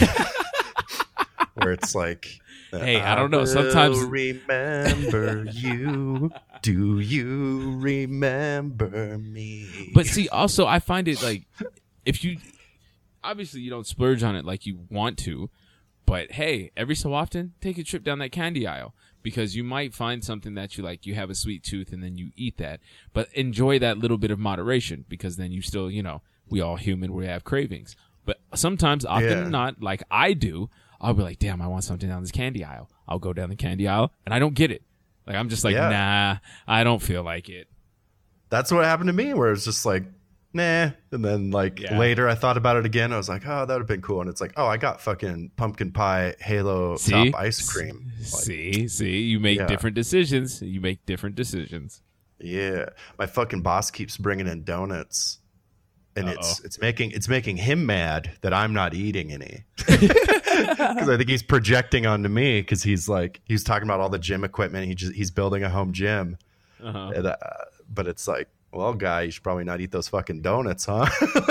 [SPEAKER 1] Where it's like,
[SPEAKER 2] hey, I don't know. Sometimes
[SPEAKER 1] remember you. Do you remember me?
[SPEAKER 2] But see, also, I find it like, if you obviously you don't splurge on it like you want to, but hey, every so often take a trip down that candy aisle, because you might find something that you like. You have a sweet tooth and then you eat that, but enjoy that little bit of moderation, because then you still, you know, we all human, we have cravings. But sometimes, often not, like I do, I'll be like, damn, I want something down this candy aisle. I'll go down the candy aisle and I don't get it. Like, I'm just like, nah, I don't feel like it.
[SPEAKER 1] That's what happened to me, where it's just like, nah. And then like later I thought about it again. I was like, oh, that would have been cool. And it's like, oh, I got fucking pumpkin pie Halo top ice cream. Like,
[SPEAKER 2] see, you make different decisions. You make different decisions.
[SPEAKER 1] Yeah. My fucking boss keeps bringing in donuts. And it's making him mad that I'm not eating any, because I think he's projecting onto me, because he's talking about all the gym equipment. He's building a home gym, and, but it's like, well, guy, you should probably not eat those fucking donuts, huh?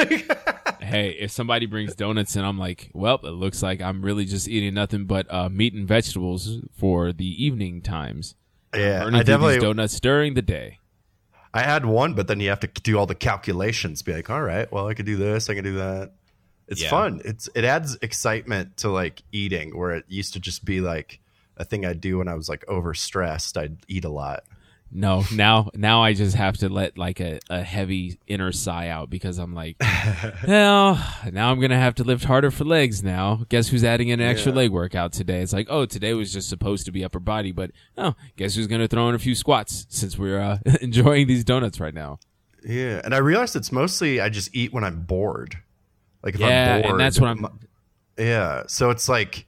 [SPEAKER 2] Hey, if somebody brings donuts and I'm like, well, it looks like I'm really just eating nothing but meat and vegetables for the evening times.
[SPEAKER 1] Yeah,
[SPEAKER 2] I definitely these donuts during the day.
[SPEAKER 1] I had one, but then you have to do all the calculations. Be like, all right, well, I can do this, I can do that. It's fun. It adds excitement to like eating, where it used to just be like a thing I'd do when I was like overstressed. I'd eat a lot.
[SPEAKER 2] No, now I just have to let like a heavy inner sigh out, because I'm like, well, now I'm going to have to lift harder for legs now. Guess who's adding in an extra leg workout today? It's like, oh, today was just supposed to be upper body, but oh, guess who's going to throw in a few squats, since we're enjoying these donuts right now.
[SPEAKER 1] Yeah, and I realized it's mostly I just eat when I'm bored. Like if I'm bored.
[SPEAKER 2] And that's what I'm...
[SPEAKER 1] Yeah, so it's like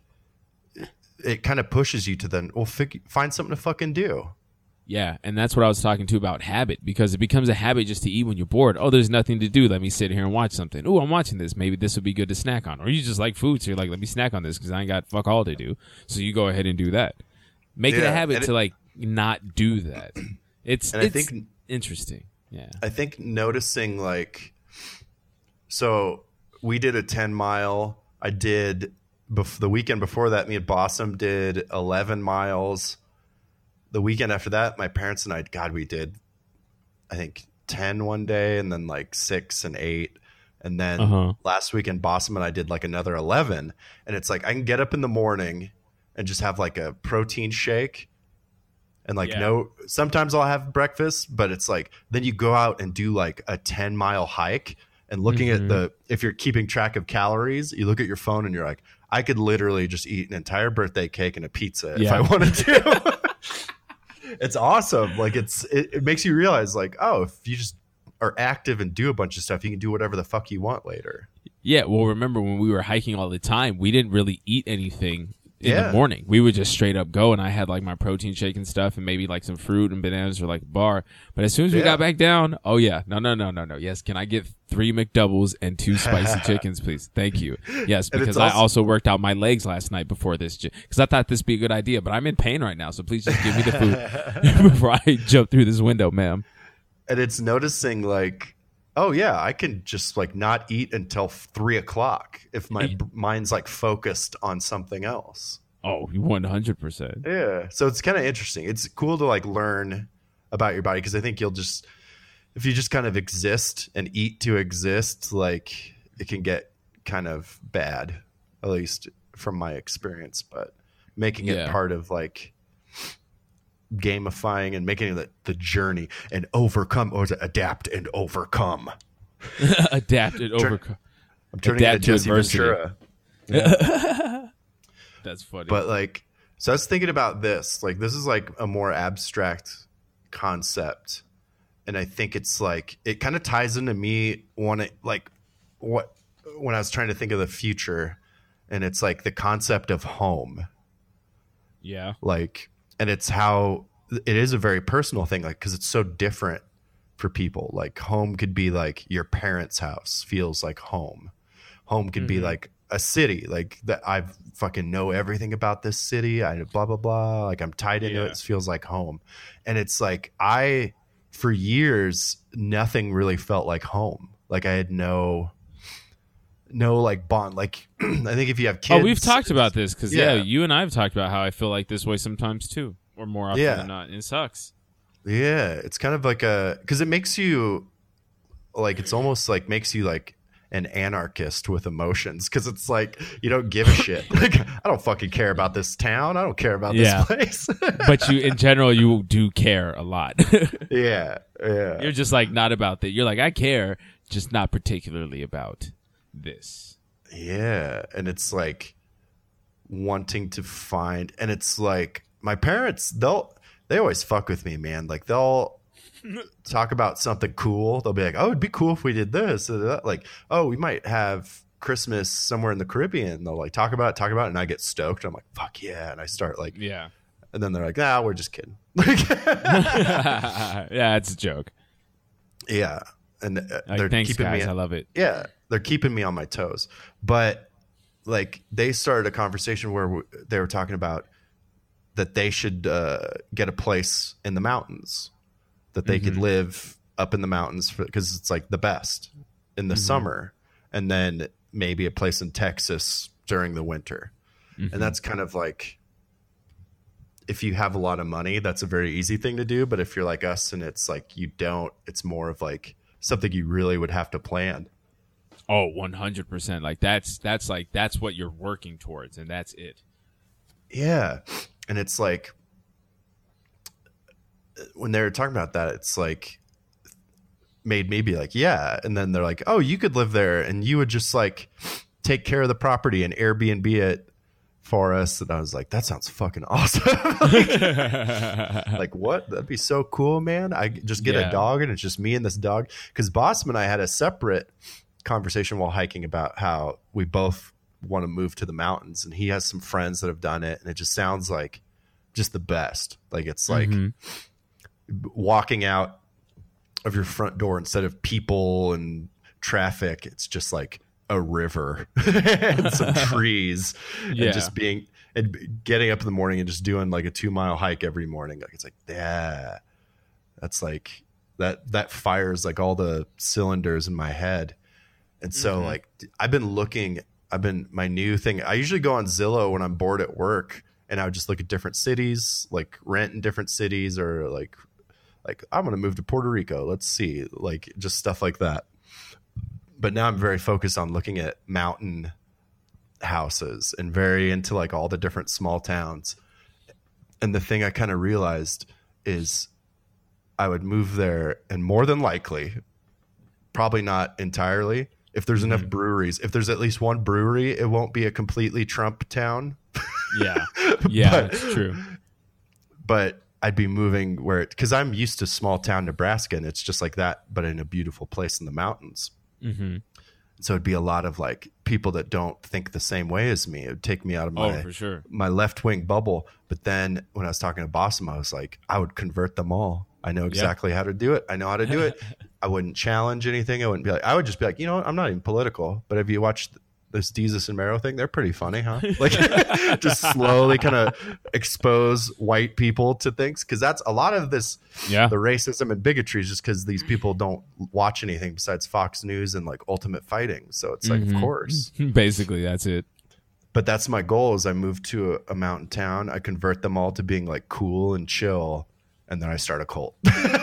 [SPEAKER 1] it kind of pushes you to then, well, find something to fucking do.
[SPEAKER 2] Yeah, and that's what I was talking to about habit, because it becomes a habit just to eat when you're bored. Oh, there's nothing to do. Let me sit here and watch something. Oh, I'm watching this. Maybe this would be good to snack on. Or you just like food, so you're like, let me snack on this because I ain't got fuck all to do. So you go ahead and do that. Make it a habit to like not do that. It's I think interesting. Yeah,
[SPEAKER 1] I think noticing like, so we did a 10-mile. I did the weekend before that. Me and Bossum did 11 miles. The weekend after that, my parents and I, we did, I think, 10 one day, and then like 6 and 8. And then last weekend, Bossum and I did like another 11. And it's like, I can get up in the morning and just have like a protein shake. And like, sometimes I'll have breakfast, but it's like, then you go out and do like a 10-mile hike, and looking at if you're keeping track of calories, you look at your phone and you're like, I could literally just eat an entire birthday cake and a pizza if I wanted to. It's awesome. Like it makes you realize like, oh, if you just are active and do a bunch of stuff, you can do whatever the fuck you want later.
[SPEAKER 2] Yeah. Well, remember when we were hiking all the time, we didn't really eat anything in the morning. We would just straight up go, and I had like my protein shake and stuff, and maybe like some fruit and bananas or like a bar. But as soon as we got back down, no. Yes. Can I get 3 McDoubles and 2 spicy chickens, please? Thank you. Yes. Because I also worked out my legs last night before this, because I thought this would be a good idea, but I'm in pain right now. So please just give me the food before I jump through this window, ma'am.
[SPEAKER 1] And it's noticing like, oh yeah, I can just like not eat until 3 o'clock if my mind's like focused on something else.
[SPEAKER 2] Oh, 100%.
[SPEAKER 1] Yeah. So it's kind of interesting. It's cool to like learn about your body, because I think if you just kind of exist and eat to exist, like it can get kind of bad, at least from my experience. But making it part of like gamifying and making it the journey and overcome, or to adapt and overcome.
[SPEAKER 2] Adapt and overcome.
[SPEAKER 1] I'm turning into Jesse Ventura. Yeah.
[SPEAKER 2] That's funny.
[SPEAKER 1] But like, so I was thinking about this. Like, this is like a more abstract concept, and I think it's like it kind of ties into me wanting like what when I was trying to think of the future, and it's like the concept of home.
[SPEAKER 2] Yeah.
[SPEAKER 1] Like, and it's how it is a very personal thing, like, because it's so different for people. Like, home could be like your parents' house feels like home. Home could be like a city, like that I fucking know everything about this city. I blah, blah, blah. Like, I'm tied into it. It feels like home. And it's like, for years, nothing really felt like home. Like, I had no like bond. Like, I think if you have kids.
[SPEAKER 2] Oh, we've talked about this because you and I have talked about how I feel like this way sometimes too, or more often than not. And it sucks.
[SPEAKER 1] Yeah, it's kind of like because it makes you like, it's almost like makes you like an anarchist with emotions, because it's like you don't give a shit. Like, I don't fucking care about this town. I don't care about this place.
[SPEAKER 2] But you, in general, you do care a lot.
[SPEAKER 1] Yeah.
[SPEAKER 2] You're just like not about that. You're like, I care, just not particularly about this.
[SPEAKER 1] Yeah, and it's like wanting to find, and it's like my parents, they always fuck with me, man. Like, they'll talk about something cool. They'll be like, oh, it'd be cool if we did this or that. Like, oh, we might have Christmas somewhere in the Caribbean. They'll like talk about it, and I get stoked. I'm like, fuck yeah. And I start like,
[SPEAKER 2] yeah.
[SPEAKER 1] And then they're like, nah, we're just kidding.
[SPEAKER 2] Yeah, it's a joke.
[SPEAKER 1] Yeah. And they're
[SPEAKER 2] thanks,
[SPEAKER 1] keeping
[SPEAKER 2] guys.
[SPEAKER 1] me,
[SPEAKER 2] I love it.
[SPEAKER 1] Yeah. They're keeping me on my toes. But like, they started a conversation where they were talking about that they should get a place in the mountains, that they could live up in the mountains because it's like the best in the summer, and then maybe a place in Texas during the winter. And that's kind of like, if you have a lot of money, that's a very easy thing to do. But if you're like us and it's like you don't, it's more of like something you really would have to plan.
[SPEAKER 2] Oh, 100%. Like that's what you're working towards, and that's it.
[SPEAKER 1] Yeah. And it's like, when they were talking about that, it's like made me be like, yeah. And then they're like, oh, you could live there and you would just like take care of the property and Airbnb it for us. And I was like, that sounds fucking awesome. Like, what? That'd be so cool, man. I just get a dog and it's just me and this dog. Because Bossman and I had a separate conversation while hiking about how we both want to move to the mountains, and he has some friends that have done it, and it just sounds like just the best. Like, it's like walking out of your front door, instead of people and traffic, it's just like a river and some trees, and just being and getting up in the morning and just doing like a 2-mile hike every morning. Like, it's like, yeah, that's like that fires like all the cylinders in my head. And so like, my new thing, I usually go on Zillow when I'm bored at work, and I would just look at different cities, like rent in different cities, or like I'm going to move to Puerto Rico. Let's see, like just stuff like that. But now I'm very focused on looking at mountain houses and very into like all the different small towns. And the thing I kind of realized is I would move there, and more than likely, probably not entirely, if there's enough breweries, if there's at least one brewery, it won't be a completely Trump town.
[SPEAKER 2] Yeah, that's true.
[SPEAKER 1] But I'd be moving because I'm used to small town Nebraska, and it's just like that, but in a beautiful place in the mountains. So it'd be a lot of like people that don't think the same way as me. It would take me out of my left wing bubble. But then when I was talking to Bossum, I was like, I would convert them all. I know exactly how to do it. I know how to do it. I wouldn't challenge anything. I wouldn't be like, I would just be like, you know what? I'm not even political. But have you watched this Jesus and Mero thing? They're pretty funny, huh? Like, just slowly kind of expose white people to things. Because that's a lot of this, the racism and bigotry is just because these people don't watch anything besides Fox News and like Ultimate Fighting. So it's like, of course.
[SPEAKER 2] Basically, that's it.
[SPEAKER 1] But that's my goal. Is I move to a mountain town. I convert them all to being like cool and chill. And then I start a cult.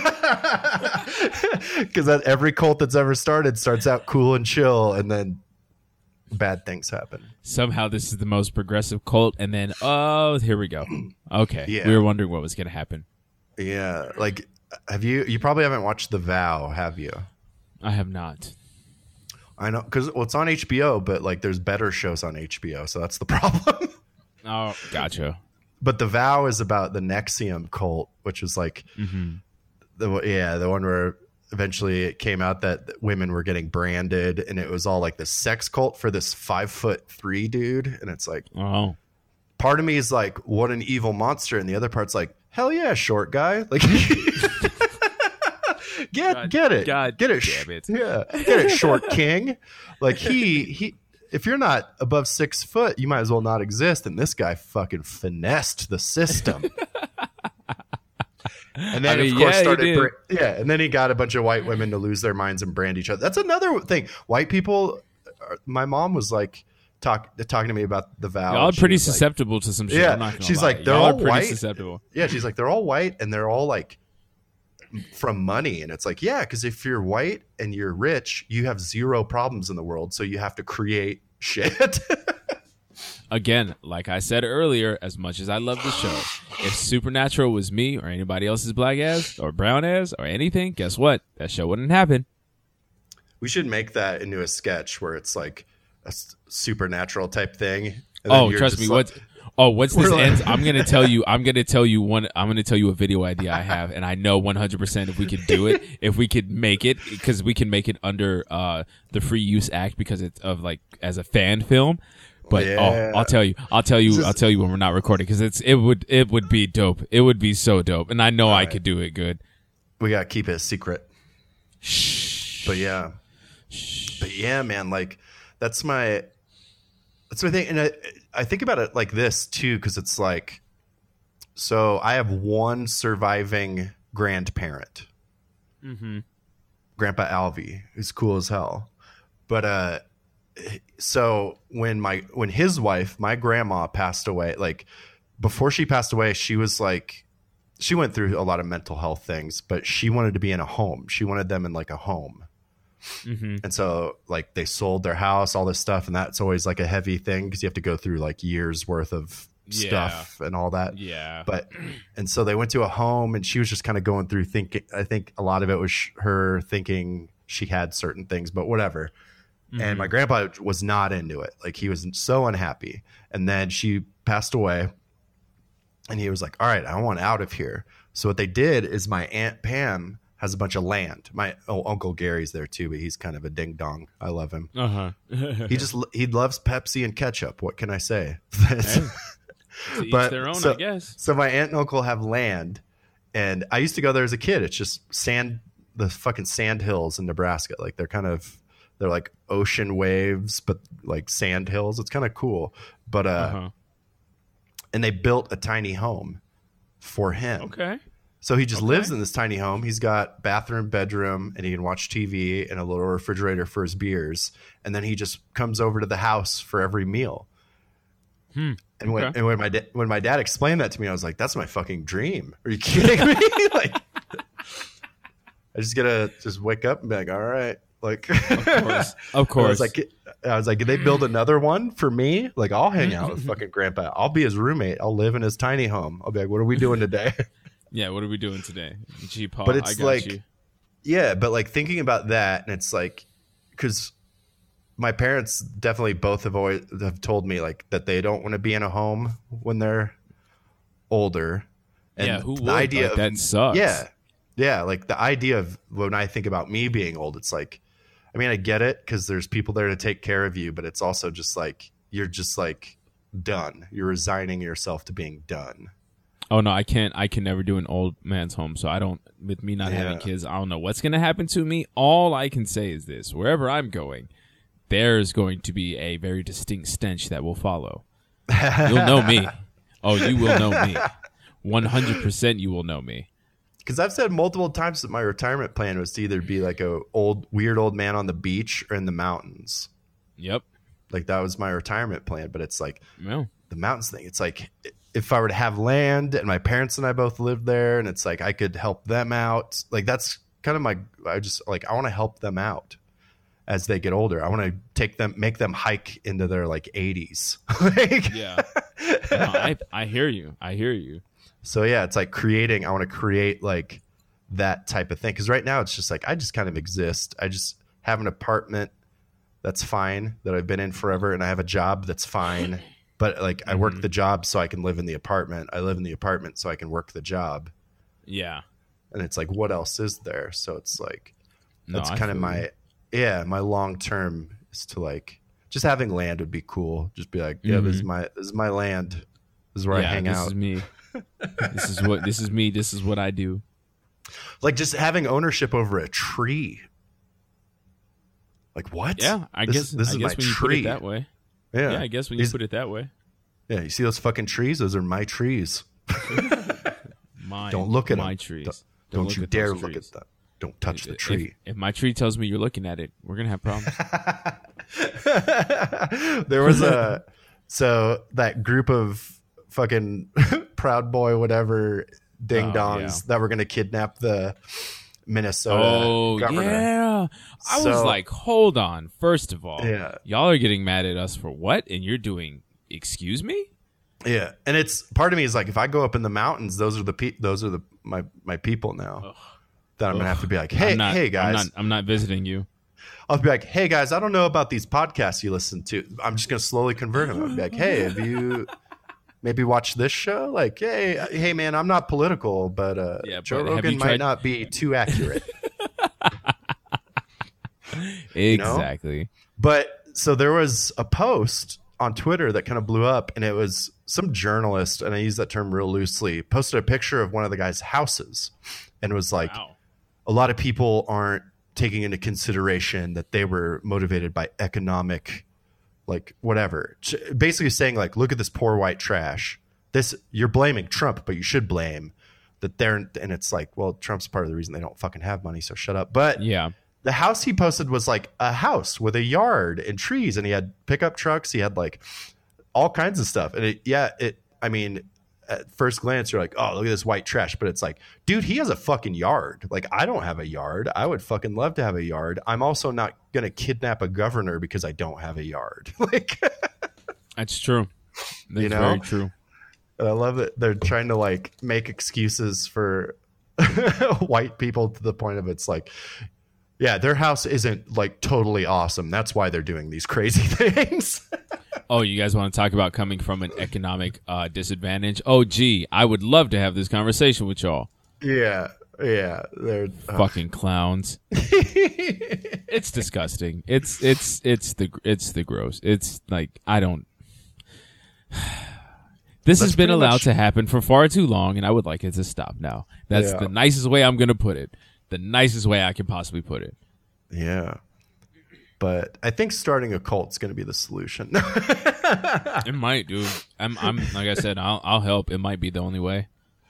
[SPEAKER 1] Because every cult that's ever started starts out cool and chill, and then bad things happen.
[SPEAKER 2] Somehow this is the most progressive cult, and then, oh, here we go. Okay.
[SPEAKER 1] Yeah.
[SPEAKER 2] We were wondering what was going to happen.
[SPEAKER 1] Yeah. Like, you probably haven't watched The Vow, have you?
[SPEAKER 2] I have not.
[SPEAKER 1] I know, because it's on HBO, but like there's better shows on HBO, so that's the problem.
[SPEAKER 2] Oh, gotcha.
[SPEAKER 1] But the vow is about the NXIVM cult, which is like the one where eventually it came out that women were getting branded, and it was all like the sex cult for this 5'3" dude. And it's like,
[SPEAKER 2] oh,
[SPEAKER 1] part of me is like, what an evil monster, and the other part's like, hell yeah, short guy. Like, get it,
[SPEAKER 2] God
[SPEAKER 1] get it,
[SPEAKER 2] damn it.
[SPEAKER 1] Yeah, get it, short king. Like he. If you're not above 6 foot, you might as well not exist. And this guy fucking finessed the system. And then, of course, and then he got a bunch of white women to lose their minds and brand each other. That's another thing. White people, my mom was like talking to me about the vow.
[SPEAKER 2] Y'all are pretty susceptible to some shit.
[SPEAKER 1] Yeah,
[SPEAKER 2] I'm not gonna
[SPEAKER 1] she's
[SPEAKER 2] lie.
[SPEAKER 1] like, they're
[SPEAKER 2] Y'all
[SPEAKER 1] all
[SPEAKER 2] are pretty
[SPEAKER 1] white.
[SPEAKER 2] Susceptible.
[SPEAKER 1] Yeah, she's like, they're all white and they're all like from money. And it's like, yeah, because if you're white and you're rich, you have zero problems in the world. So you have to create shit.
[SPEAKER 2] Again, like I said earlier, as much as I love the show, if Supernatural was me or anybody else's black ass or brown ass or anything, guess what? That show wouldn't happen.
[SPEAKER 1] We should make that into a sketch where it's like a supernatural type thing.
[SPEAKER 2] Oh, trust me. What's this ends? I'm gonna tell you a video idea I have, and I know 100% if we could do it, if we could make it, because we can make it under the Free Use Act because it's of like as a fan film. But
[SPEAKER 1] yeah.
[SPEAKER 2] I'll tell you when we're not recording, because it would be dope. It would be so dope, and I know I could do it good.
[SPEAKER 1] We gotta keep it a secret.
[SPEAKER 2] Shh.
[SPEAKER 1] But yeah, man, like that's my thing, and I think about it like this too, because it's like, so I have one surviving grandparent, Grandpa Alvy, who's cool as hell. But so when his wife, my grandma, passed away, like before she passed away, she was like, she went through a lot of mental health things, but she wanted to be in a home. She wanted them in like a home. And so like they sold their house, all this stuff, and that's always like a heavy thing because you have to go through like years worth of stuff and all that.
[SPEAKER 2] Yeah.
[SPEAKER 1] And so they went to a home, and she was just kind of going through thinking, I think a lot of it was her thinking she had certain things, but whatever. And my grandpa was not into it. Like he was so unhappy. And then she passed away, and he was like, all right, I want out of here. So what they did is my Aunt Pam has a bunch of land. My Uncle Gary's there too, but he's kind of a ding dong. I love him. He loves Pepsi and ketchup. What can I say?
[SPEAKER 2] To each their own, I guess.
[SPEAKER 1] So my aunt and uncle have land, and I used to go there as a kid. It's just the fucking sand hills in Nebraska. Like they're like ocean waves, but like sand hills. It's kind of cool. But and they built a tiny home for him.
[SPEAKER 2] Okay.
[SPEAKER 1] So he just lives in this tiny home. He's got bathroom, bedroom, and he can watch TV and a little refrigerator for his beers. And then he just comes over to the house for every meal. And when my dad explained that to me, I was like, "That's my fucking dream." Are you kidding me? Like, I just gotta wake up and be like, "All right." Like,
[SPEAKER 2] of course.
[SPEAKER 1] I was like, "Can they build another one for me? Like, I'll hang out with fucking grandpa. I'll be his roommate. I'll live in his tiny home. I'll be like, what are we doing today?"
[SPEAKER 2] Yeah, what are we doing today? Gee, Paul,
[SPEAKER 1] but it's
[SPEAKER 2] I got
[SPEAKER 1] like,
[SPEAKER 2] you.
[SPEAKER 1] Yeah, but like thinking about that, and it's like, because my parents definitely both have told me like that they don't want to be in a home when they're older. And
[SPEAKER 2] yeah, who would?
[SPEAKER 1] The idea
[SPEAKER 2] like, that sucks.
[SPEAKER 1] Yeah, like the idea of when I think about me being old, it's like, I mean, I get it because there's people there to take care of you, but it's also just like you're just like done. You're resigning yourself to being done.
[SPEAKER 2] Oh no, I can't. I can never do an old man's home. So I don't. With me not having kids, I don't know what's going to happen to me. All I can say is this: wherever I'm going, there's going to be a very distinct stench that will follow. You'll know me. Oh, you will know me. 100%, you will know me.
[SPEAKER 1] Because I've said multiple times that my retirement plan was to either be like a weird old man on the beach or in the mountains.
[SPEAKER 2] Yep.
[SPEAKER 1] Like that was my retirement plan. But it's like
[SPEAKER 2] the
[SPEAKER 1] mountains thing. It's like, if I were to have land and my parents and I both lived there, and it's like I could help them out, like that's kind of I want to help them out as they get older. I want to make them hike into their like 80s.
[SPEAKER 2] Yeah. No, I hear you.
[SPEAKER 1] So yeah, it's like I want to create like that type of thing. Because right now it's just like I just kind of exist. I just have an apartment that's fine that I've been in forever, and I have a job that's fine. But like I work the job so I can live in the apartment. I live in the apartment so I can work the job.
[SPEAKER 2] Yeah.
[SPEAKER 1] And it's like, what else is there? So it's like, that's
[SPEAKER 2] No,
[SPEAKER 1] kind of my long term is to like, just having land would be cool. Just be like, yeah, this is my land. This is where I hang out.
[SPEAKER 2] This is me. This is me. This is what I do.
[SPEAKER 1] Like just having ownership over a tree. Like what?
[SPEAKER 2] Yeah, I guess
[SPEAKER 1] this is my
[SPEAKER 2] when you put
[SPEAKER 1] tree.
[SPEAKER 2] it that way.
[SPEAKER 1] Yeah.
[SPEAKER 2] I guess when you put it that way.
[SPEAKER 1] Yeah, you see those fucking trees? Those are my trees. Don't look at
[SPEAKER 2] my
[SPEAKER 1] them.
[SPEAKER 2] trees.
[SPEAKER 1] Don't you dare look at them. Don't touch the tree.
[SPEAKER 2] If my tree tells me you're looking at it, we're gonna have problems.
[SPEAKER 1] There was that group of fucking Proud Boy whatever ding dongs that were gonna kidnap the Minnesota governor.
[SPEAKER 2] Yeah. I was like, hold on. First of all, y'all are getting mad at us for what? And you're doing, excuse me?
[SPEAKER 1] Yeah. And it's part of me is like, if I go up in the mountains, those are my people now. That I'm going to have to be like, hey guys.
[SPEAKER 2] I'm not visiting you.
[SPEAKER 1] I'll be like, hey guys, I don't know about these podcasts you listen to. I'm just going to slowly convert them. I'll be like, hey, have you maybe watched this show? Like, hey man, I'm not political, but Joe Rogan might not be too accurate.
[SPEAKER 2] Exactly.
[SPEAKER 1] You know? But so there was a post on Twitter that kind of blew up, and it was some journalist, and I use that term real loosely, posted a picture of one of the guy's houses and was like, a lot of people aren't taking into consideration that they were motivated by economic, like whatever. Basically saying like, look at this poor white trash. You're blaming Trump, but you should blame that and it's like, well, Trump's part of the reason they don't fucking have money, so shut up. But
[SPEAKER 2] yeah.
[SPEAKER 1] The house he posted was like a house with a yard and trees, and he had pickup trucks. He had like all kinds of stuff. And I mean, at first glance, you're like, oh, look at this white trash. But it's like, dude, he has a fucking yard. Like, I don't have a yard. I would fucking love to have a yard. I'm also not going to kidnap a governor because I don't have a yard. Like,
[SPEAKER 2] that's true. That's very true.
[SPEAKER 1] And I love that they're trying to like make excuses for white people to the point of it's like, yeah, their house isn't like totally awesome. That's why they're doing these crazy things.
[SPEAKER 2] Oh, you guys want to talk about coming from an economic disadvantage? Oh, gee, I would love to have this conversation with y'all.
[SPEAKER 1] Yeah, they're
[SPEAKER 2] fucking clowns. It's disgusting. It's the gross. It's like I don't. This has been allowed to happen for far too long, and I would like it to stop now. That's the nicest way I'm going to put it. The nicest way I can possibly put it.
[SPEAKER 1] Yeah. But I think starting a cult's going to be the solution.
[SPEAKER 2] It might, dude. I'm like I said, I'll help. It might be the only way.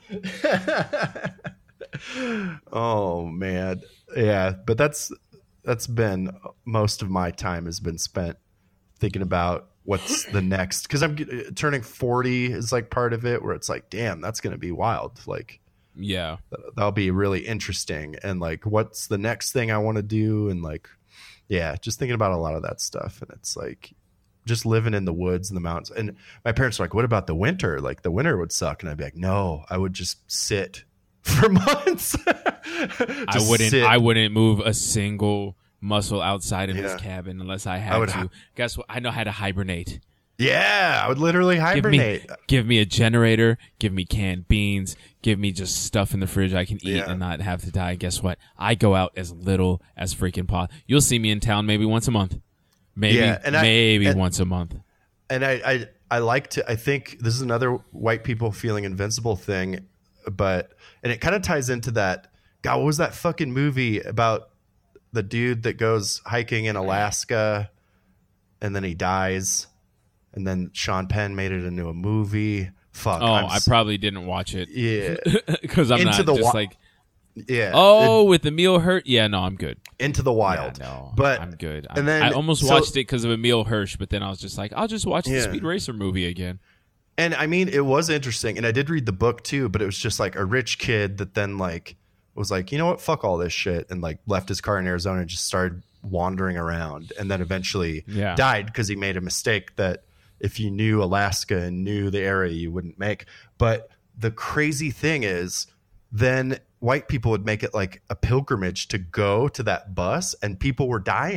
[SPEAKER 1] Oh man. Yeah, but that's been most of my time has been spent thinking about what's the next, cuz I'm turning 40 is like part of it where it's like, damn, that's going to be wild. Like,
[SPEAKER 2] yeah,
[SPEAKER 1] that'll be really interesting. And like, what's the next thing I want to do? And like, yeah, just thinking about a lot of that stuff. And it's like just living in the woods and the mountains. And my parents are like, what about the winter? Like the winter would suck. And I'd be like, no, I would just sit for months.
[SPEAKER 2] I wouldn't move a single muscle outside in this cabin unless I had to. Guess what? I know how to hibernate.
[SPEAKER 1] Yeah, I would literally hibernate.
[SPEAKER 2] Give me a generator, give me canned beans, give me just stuff in the fridge I can eat and not have to die. Guess what? I go out as little as freaking possible. You'll see me in town maybe once a month. Maybe once a month. And
[SPEAKER 1] I like to, I think this is another white people feeling invincible thing, and it kind of ties into that. God, what was that fucking movie about the dude that goes hiking in Alaska and then he dies? And then Sean Penn made it into a movie. Fuck.
[SPEAKER 2] Oh, I probably didn't watch it.
[SPEAKER 1] Yeah.
[SPEAKER 2] Because I'm not just like...
[SPEAKER 1] Yeah.
[SPEAKER 2] Oh, with Emil Hirsch? Yeah, no, I'm good.
[SPEAKER 1] Into the Wild.
[SPEAKER 2] Yeah, no,
[SPEAKER 1] but
[SPEAKER 2] I'm good.
[SPEAKER 1] And then,
[SPEAKER 2] I almost watched it because of Emil Hirsch, but then I was just like, I'll just watch the Speed Racer movie again.
[SPEAKER 1] And I mean, it was interesting. And I did read the book too, but it was just like a rich kid that then like was like, you know what? Fuck all this shit. And like left his car in Arizona and just started wandering around. And then eventually died because he made a mistake that if you knew Alaska and knew the area, you wouldn't make. But the crazy thing is then white people would make it like a pilgrimage to go to that bus and people were dying.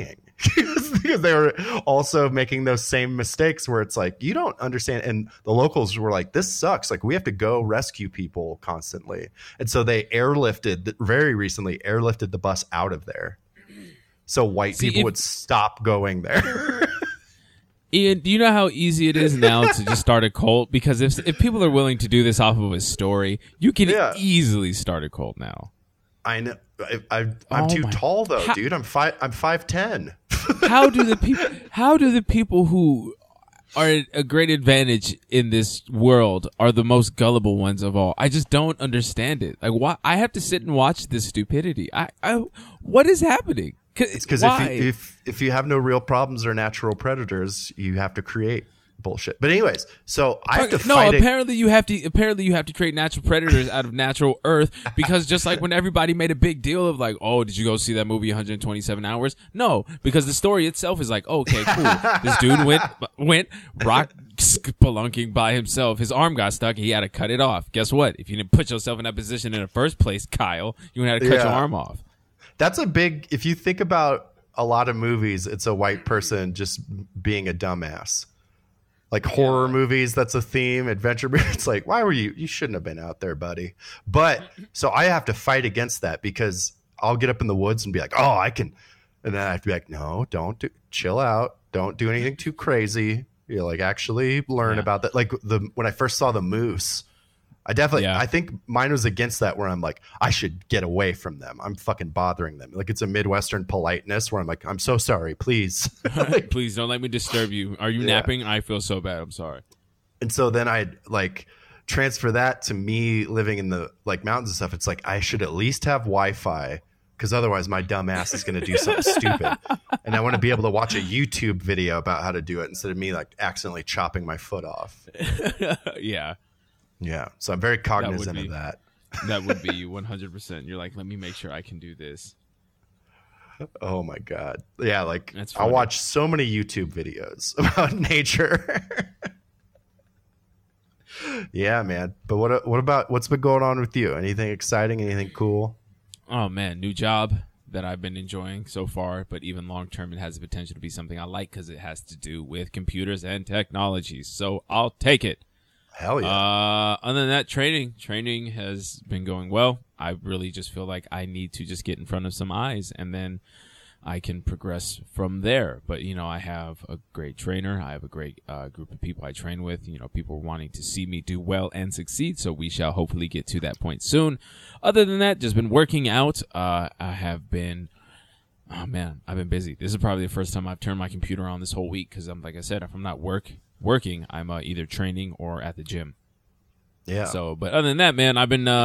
[SPEAKER 1] because they were also making those same mistakes where it's like, you don't understand. And the locals were like, this sucks. Like, we have to go rescue people constantly. And so they very recently airlifted the bus out of there. So white people would stop going there.
[SPEAKER 2] Ian, do you know how easy it is now to just start a cult? Because if people are willing to do this off of a story, you can easily start a cult now.
[SPEAKER 1] I know. I'm too tall though, dude. I'm 5'10".
[SPEAKER 2] How do the people who are a great advantage in this world are the most gullible ones of all? I just don't understand it. Like, why I have to sit and watch this stupidity? What is happening?
[SPEAKER 1] It's because if you have no real problems or natural predators, you have to create bullshit. But anyways, so I have to fight.
[SPEAKER 2] Apparently you have to create natural predators out of natural Earth, because just like when everybody made a big deal of like, oh, did you go see that movie 127 Hours? No, because the story itself is like, okay, cool. This dude went rock spelunking by himself. His arm got stuck. He had to cut it off. Guess what? If you didn't put yourself in that position in the first place, Kyle, you had to cut your arm off.
[SPEAKER 1] That's if you think about a lot of movies, it's a white person just being a dumbass. Like horror movies, that's a theme. Adventure movies, it's like, why were you shouldn't have been out there, buddy. But so I have to fight against that, because I'll get up in the woods and be like, oh, I can. And then I have to be like, no, chill out. Don't do anything too crazy. You like actually learn about that. Like when I first saw the moose, I think mine was against that, where I'm like, I should get away from them. I'm fucking bothering them. Like, it's a Midwestern politeness where I'm like, I'm so sorry, please.
[SPEAKER 2] Please don't let me disturb you. Are you napping? I feel so bad. I'm sorry.
[SPEAKER 1] And so then I like transfer that to me living in the like mountains and stuff. It's like, I should at least have Wi-Fi, because otherwise my dumb ass is going to do something stupid. And I want to be able to watch a YouTube video about how to do it instead of me like accidentally chopping my foot off.
[SPEAKER 2] Yeah.
[SPEAKER 1] Yeah, so I'm very cognizant of that.
[SPEAKER 2] That would be 100%. You're like, let me make sure I can do this.
[SPEAKER 1] Oh my God. Yeah, like I watch so many YouTube videos about nature. Yeah, man. But what about what's been going on with you? Anything exciting? Anything cool?
[SPEAKER 2] Oh man, new job that I've been enjoying so far, but even long term it has the potential to be something I like, because it has to do with computers and technology. So I'll take it.
[SPEAKER 1] Hell yeah.
[SPEAKER 2] Other than that, training has been going well. I really just feel like I need to just get in front of some eyes, and then I can progress from there. But, I have a great trainer. I have a great group of people I train with. People wanting to see me do well and succeed. So we shall hopefully get to that point soon. Other than that, just been working out. I've been busy. This is probably the first time I've turned my computer on this whole week, because like I said, if I'm not working, I'm either training or at the gym.
[SPEAKER 1] Yeah.
[SPEAKER 2] So, but other than that, man, I've been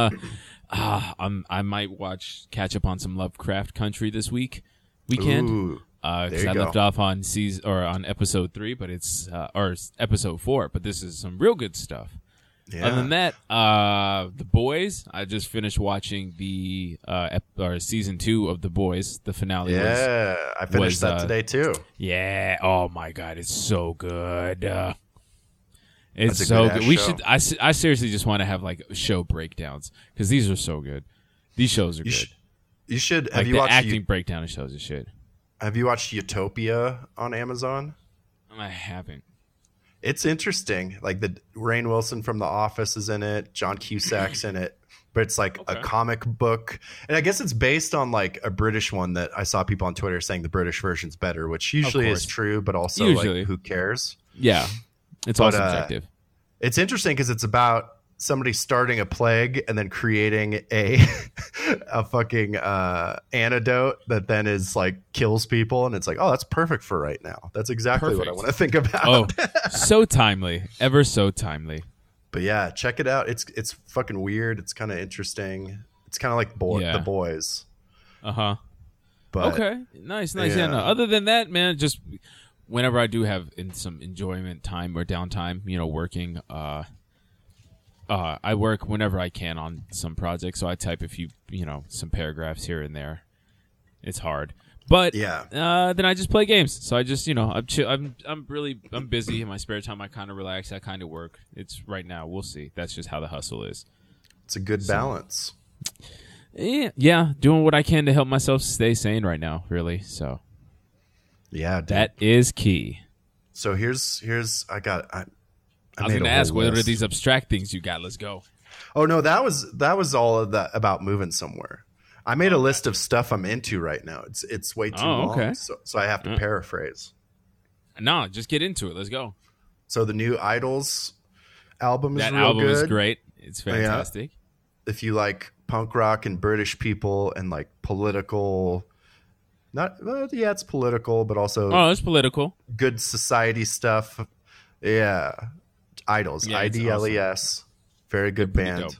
[SPEAKER 2] I might catch up on some Lovecraft Country this weekend. Because I left off on on episode 3, but it's or episode 4, but this is some real good stuff. Yeah. Other than that, The Boys. I just finished watching the season 2 of The Boys. The finale.
[SPEAKER 1] Yeah, I finished that today too.
[SPEAKER 2] Yeah. Oh my God, it's so good. It's so good. We should. I seriously just want to have like show breakdowns, because these are so good. These shows are good.
[SPEAKER 1] You should.
[SPEAKER 2] Like,
[SPEAKER 1] have you watched
[SPEAKER 2] acting breakdown of shows? Is shit.
[SPEAKER 1] Have you watched Utopia on Amazon?
[SPEAKER 2] I haven't.
[SPEAKER 1] It's interesting. Like Rainn Wilson from The Office is in it. John Cusack's in it. But it's like a comic book. And I guess it's based on like a British one that I saw people on Twitter saying the British version's better, which usually is true, but also like, who cares?
[SPEAKER 2] Yeah. It's all subjective.
[SPEAKER 1] It's interesting because it's about somebody starting a plague and then creating a fucking antidote that then is like kills people, and it's like, oh, that's perfect for right now. That's exactly what I want to think about.
[SPEAKER 2] Oh, so timely, ever so timely.
[SPEAKER 1] But yeah, check it out. It's fucking weird. It's kind of interesting. It's kind of like The Boys.
[SPEAKER 2] But okay, nice. Yeah. No. Other than that, man, just whenever I do have some enjoyment time or downtime, working. I work whenever I can on some projects, so I type a few, some paragraphs here and there. It's hard, but then I just play games. So I just, I'm busy in my spare time. I kind of relax. I kind of work. It's right now. We'll see. That's just how the hustle is.
[SPEAKER 1] It's a good balance.
[SPEAKER 2] Yeah, doing what I can to help myself stay sane right now. Really, so.
[SPEAKER 1] Yeah, dude.
[SPEAKER 2] That is key.
[SPEAKER 1] So here's I was
[SPEAKER 2] going to ask, what are these abstract things you got? Let's go.
[SPEAKER 1] Oh no, that was all of that about moving somewhere. I made a list of stuff I'm into right now. It's way too long, so I have to paraphrase.
[SPEAKER 2] No, just get into it. Let's go.
[SPEAKER 1] So the new Idols album is
[SPEAKER 2] that
[SPEAKER 1] real
[SPEAKER 2] album
[SPEAKER 1] good.
[SPEAKER 2] Is great. It's fantastic.
[SPEAKER 1] Yeah. If you like punk rock and British people and like political, it's political, but also
[SPEAKER 2] it's political.
[SPEAKER 1] Good society stuff. Yeah, Idols, IDLES, awesome. Very good band.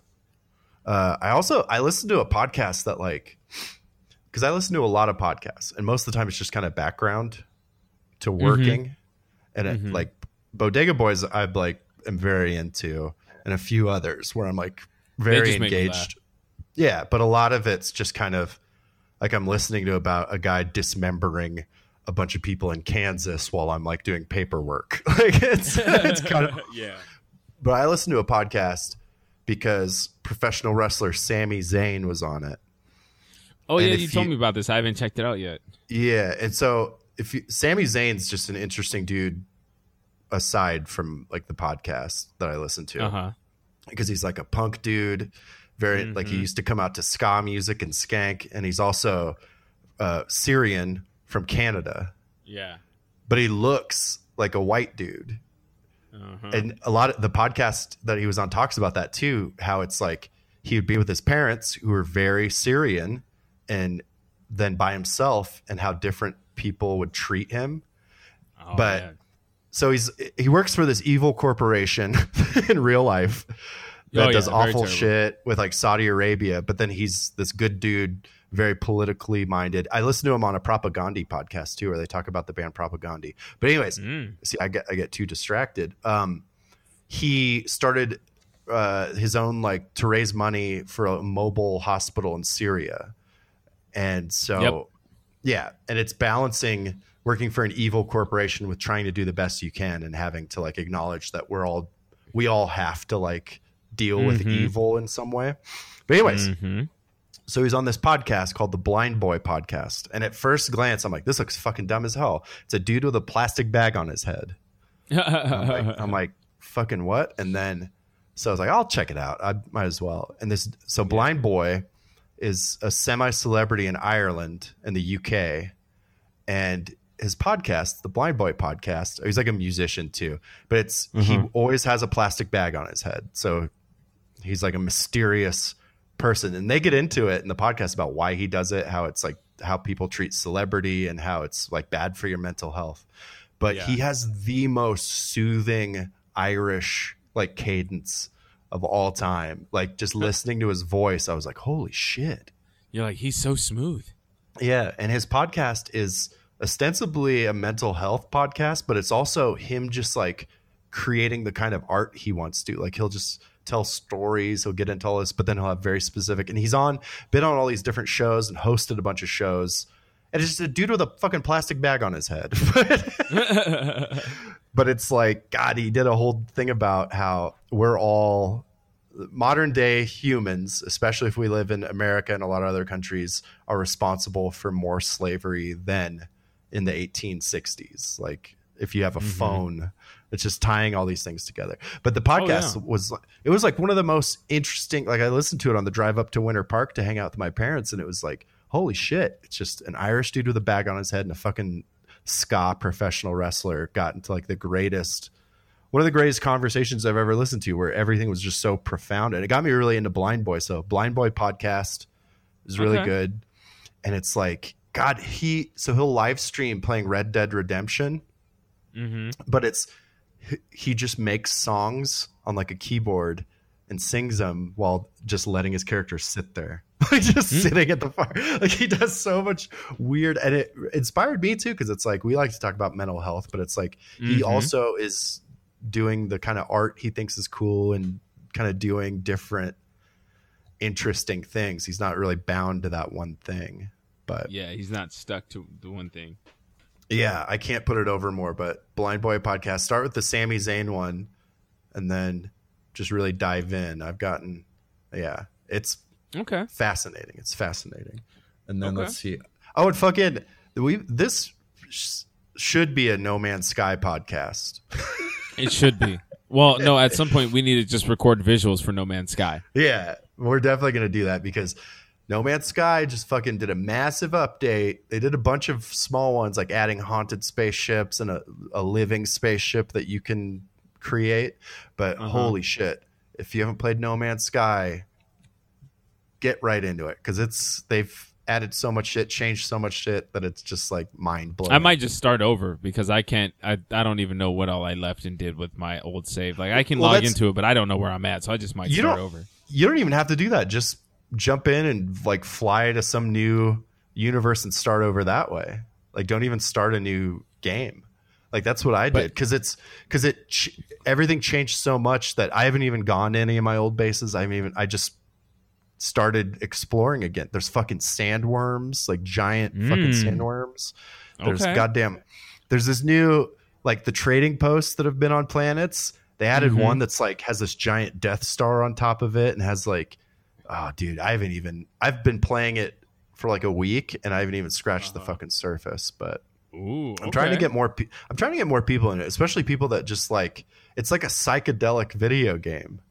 [SPEAKER 1] I listened to a podcast that because I listen to a lot of podcasts, and most of the time it's just kind of background to working, and it, like Bodega Boys, I'm very into, and a few others where I'm like very engaged. Yeah, but a lot of it's just kind of like I'm listening to about a guy dismembering a bunch of people in Kansas while I'm like doing paperwork. Like it's kind of
[SPEAKER 2] yeah.
[SPEAKER 1] But I listened to a podcast because professional wrestler Sami Zayn was on it.
[SPEAKER 2] Oh, and yeah, you told me about this. I haven't checked it out yet.
[SPEAKER 1] Yeah, and so Sami Zayn's just an interesting dude aside from like the podcast that I listen to. Because he's like a punk dude, very like he used to come out to ska music and skank, and he's also Syrian from Canada.
[SPEAKER 2] Yeah.
[SPEAKER 1] But he looks like a white dude. And a lot of the podcast that he was on talks about that too, how it's like he would be with his parents who were very Syrian and then by himself, and how different people would treat him. So he works for this evil corporation in real life that does awful shit with like Saudi Arabia, but then he's this good dude, very politically minded. I listen to him on a Propagandhi podcast too, where they talk about the band Propagandhi. But anyways, see, I get too distracted. He started his own to raise money for a mobile hospital in Syria, and so yeah, and it's balancing working for an evil corporation with trying to do the best you can and having to acknowledge that we all have to deal with evil in some way. But anyways. So he's on this podcast called the Blind Boy Podcast. And at first glance, I'm like, this looks fucking dumb as hell. It's a dude with a plastic bag on his head. I'm like, fucking what? And then, so I was like, I'll check it out. I might as well. And Blind Boy is a semi-celebrity in Ireland and the UK. And his podcast, the Blind Boy Podcast, he's like a musician too. But he always has a plastic bag on his head. So he's like a mysterious person, and they get into it in the podcast about why he does it, how it's how people treat celebrity and how it's bad for your mental health. But he has the most soothing Irish cadence of all time. Just listening to his voice, I was like, holy shit.
[SPEAKER 2] You're like, he's so smooth.
[SPEAKER 1] Yeah. And his podcast is ostensibly a mental health podcast, but it's also him just creating the kind of art he wants to. He'll just tell stories, he'll get into all this, but then he'll have very specific, and he's been on all these different shows and hosted a bunch of shows, and it's just a dude with a fucking plastic bag on his head. But it's God, he did a whole thing about how we're all modern day humans, especially if we live in America and a lot of other countries, are responsible for more slavery than in the 1860s. If you have a phone, it's just tying all these things together. But the podcast was one of the most interesting. I listened to it on the drive up to Winter Park to hang out with my parents, and it was holy shit. It's just an Irish dude with a bag on his head and a fucking ska professional wrestler got into one of the greatest conversations I've ever listened to, where everything was just so profound. And it got me really into Blind Boy. So Blind Boy Podcast is really good. And it's God, he'll live stream playing Red Dead Redemption. But he just makes songs on a keyboard and sings them while just letting his character sit there, sitting at the fire. He does so much weird, and it inspired me too, because it's we like to talk about mental health, but it's he also is doing the kind of art he thinks is cool and kind of doing different interesting things. He's not really bound to that one thing, but
[SPEAKER 2] yeah, he's not stuck to the one thing.
[SPEAKER 1] Yeah, I can't put it over more, but Blind Boy Podcast, start with the Sami Zayn one and then just really dive in. It's fascinating. It's fascinating. And then let's see. Oh, and fucking, should be a No Man's Sky podcast.
[SPEAKER 2] It should be. Well, no, at some point we need to just record visuals for No Man's Sky.
[SPEAKER 1] Yeah, we're definitely going to do that because No Man's Sky just fucking did a massive update. They did a bunch of small ones like adding haunted spaceships and a living spaceship that you can create. But holy shit, if you haven't played No Man's Sky, get right into it because they've added so much shit, changed so much shit that it's just like mind blowing.
[SPEAKER 2] I might just start over because I don't even know what all I left and did with my old save. Like I can log into it, but I don't know where I'm at, so I just might start over.
[SPEAKER 1] You don't even have to do that. Just jump in and like fly to some new universe and start over that way. Like don't even start a new game. Like that's what I did because everything changed so much that I haven't even gone to any of my old bases. I just started exploring again. There's fucking sandworms, like giant fucking sandworms. There's there's this new like the trading posts that have been on planets. They added one that's like has this giant Death Star on top of it and has like, oh dude, I've been playing it for like a week and I haven't even scratched the fucking surface, but I'm trying to get more people in it, especially people that just like it's like a psychedelic video game.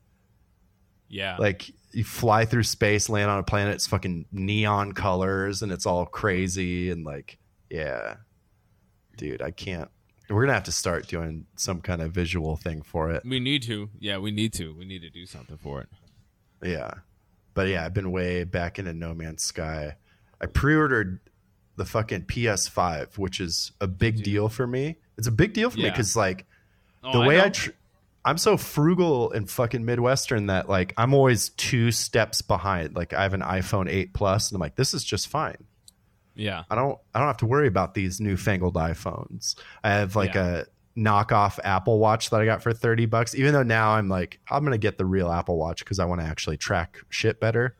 [SPEAKER 2] Yeah.
[SPEAKER 1] Like you fly through space, land on a planet, it's fucking neon colors and it's all crazy and like, yeah. Dude, I can't. We're going to have to start doing some kind of visual thing for it.
[SPEAKER 2] We need to. Yeah, we need to. We need to do something for it.
[SPEAKER 1] Yeah. But yeah, I've been way back into No Man's Sky. I pre-ordered the fucking PS5, which is a big deal for me. It's a big deal for me because like the way I'm so frugal and fucking Midwestern that like I'm always 2 steps behind. Like I have an iPhone 8 Plus and I'm like, this is just fine.
[SPEAKER 2] Yeah.
[SPEAKER 1] I don't have to worry about these newfangled iPhones. I have like a knockoff Apple Watch that I got for $30, even though now I'm like, I'm going to get the real Apple Watch because I want to actually track shit better.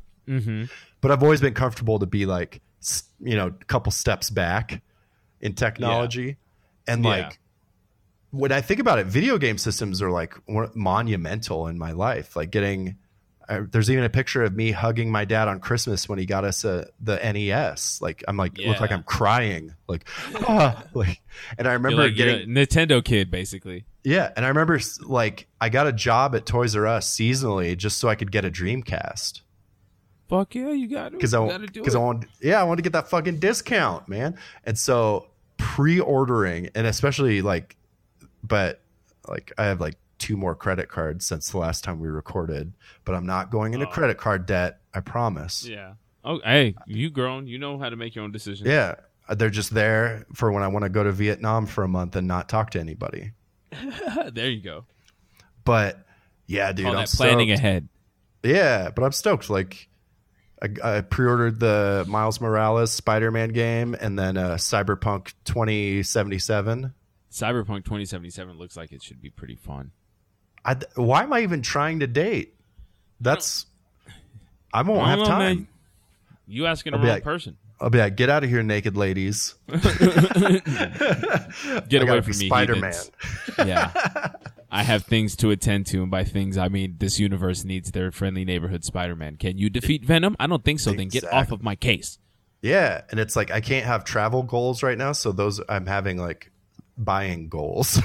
[SPEAKER 1] But I've always been comfortable to be like, a couple steps back in technology. And like, when I think about it, video game systems are like monumental in my life. Like there's even a picture of me hugging my dad on Christmas when he got us the NES. Like I'm like, look like I'm crying. Like, and I remember getting
[SPEAKER 2] Nintendo kid basically.
[SPEAKER 1] Yeah. And I remember like I got a job at Toys R Us seasonally just so I could get a Dreamcast.
[SPEAKER 2] Fuck yeah, you got it. Because I wanted
[SPEAKER 1] to get that fucking discount, man. And so pre-ordering and especially like, but like I have like 2 more credit cards since the last time we recorded, but I'm not going into credit card debt. I promise.
[SPEAKER 2] Yeah. Oh, hey, you grown, you know how to make your own decisions.
[SPEAKER 1] Yeah. They're just there for when I want to go to Vietnam for a month and not talk to anybody.
[SPEAKER 2] There you go.
[SPEAKER 1] But yeah, dude, I'm
[SPEAKER 2] planning ahead.
[SPEAKER 1] Yeah. But I'm stoked. Like I pre-ordered the Miles Morales Spider-Man game and then Cyberpunk 2077.
[SPEAKER 2] Cyberpunk 2077 looks like it should be pretty fun.
[SPEAKER 1] Why am I even trying to date? I won't have time. Man.
[SPEAKER 2] You asking the wrong person.
[SPEAKER 1] I'll be like, get out of here, naked ladies.
[SPEAKER 2] Get away from me,
[SPEAKER 1] Spider-Man.
[SPEAKER 2] Yeah. I have things to attend to, and by things, I mean this universe needs their friendly neighborhood Spider-Man. Can you defeat Venom? I don't think so. Exactly. Then get off of my case.
[SPEAKER 1] Yeah, and it's like I can't have travel goals right now, so those I'm having like buying goals.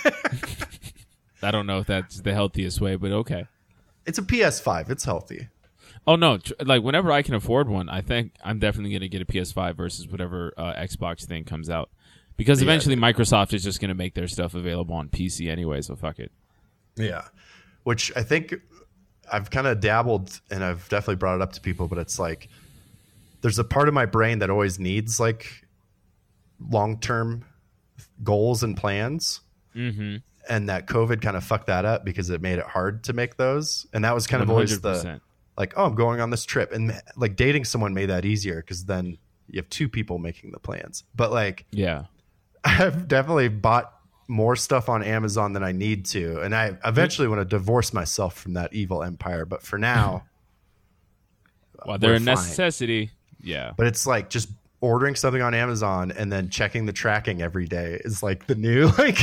[SPEAKER 2] I don't know if that's the healthiest way, but okay.
[SPEAKER 1] It's a PS5. It's healthy.
[SPEAKER 2] Oh no! Like whenever I can afford one, I think I'm definitely going to get a PS5 versus whatever Xbox thing comes out, because eventually Microsoft is just going to make their stuff available on PC anyway. So fuck it.
[SPEAKER 1] Yeah, which I think I've kind of dabbled and I've definitely brought it up to people, but it's like there's a part of my brain that always needs like long-term goals and plans.
[SPEAKER 2] Mm-hmm.
[SPEAKER 1] And that COVID kind of fucked that up because it made it hard to make those. And that was kind of 100%. Always the like, oh, I'm going on this trip. And like dating someone made that easier because then you have 2 people making the plans. But like,
[SPEAKER 2] yeah,
[SPEAKER 1] I've definitely bought more stuff on Amazon than I need to. And I eventually want to divorce myself from that evil empire. But for now,
[SPEAKER 2] well, they're a necessity. Yeah.
[SPEAKER 1] But it's like just ordering something on Amazon and then checking the tracking every day is like the new, like,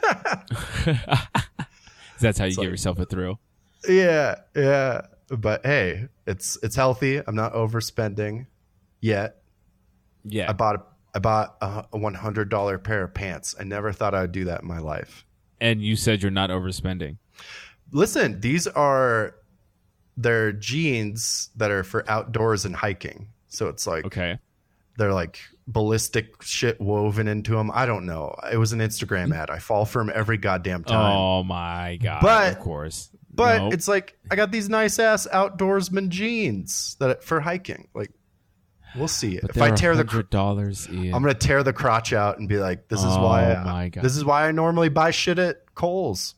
[SPEAKER 2] that's how you give yourself a thrill.
[SPEAKER 1] Yeah. Yeah. But hey, it's healthy. I'm not overspending yet.
[SPEAKER 2] Yeah.
[SPEAKER 1] I bought I bought a $100 pair of pants. I never thought I would do that in my life.
[SPEAKER 2] And you said you're not overspending.
[SPEAKER 1] Listen, they're jeans that are for outdoors and hiking. So it's like,
[SPEAKER 2] okay,
[SPEAKER 1] they're like ballistic shit woven into them. I don't know. It was an Instagram ad. I fall for them every goddamn time.
[SPEAKER 2] Oh my God.
[SPEAKER 1] But,
[SPEAKER 2] of course.
[SPEAKER 1] But
[SPEAKER 2] nope.
[SPEAKER 1] It's like, I got these nice ass outdoorsman jeans for hiking. Like, we'll see.
[SPEAKER 2] But
[SPEAKER 1] if I tear
[SPEAKER 2] $100, Ian.
[SPEAKER 1] I'm going to tear the crotch out and be like, this is why I normally buy shit at Kohl's.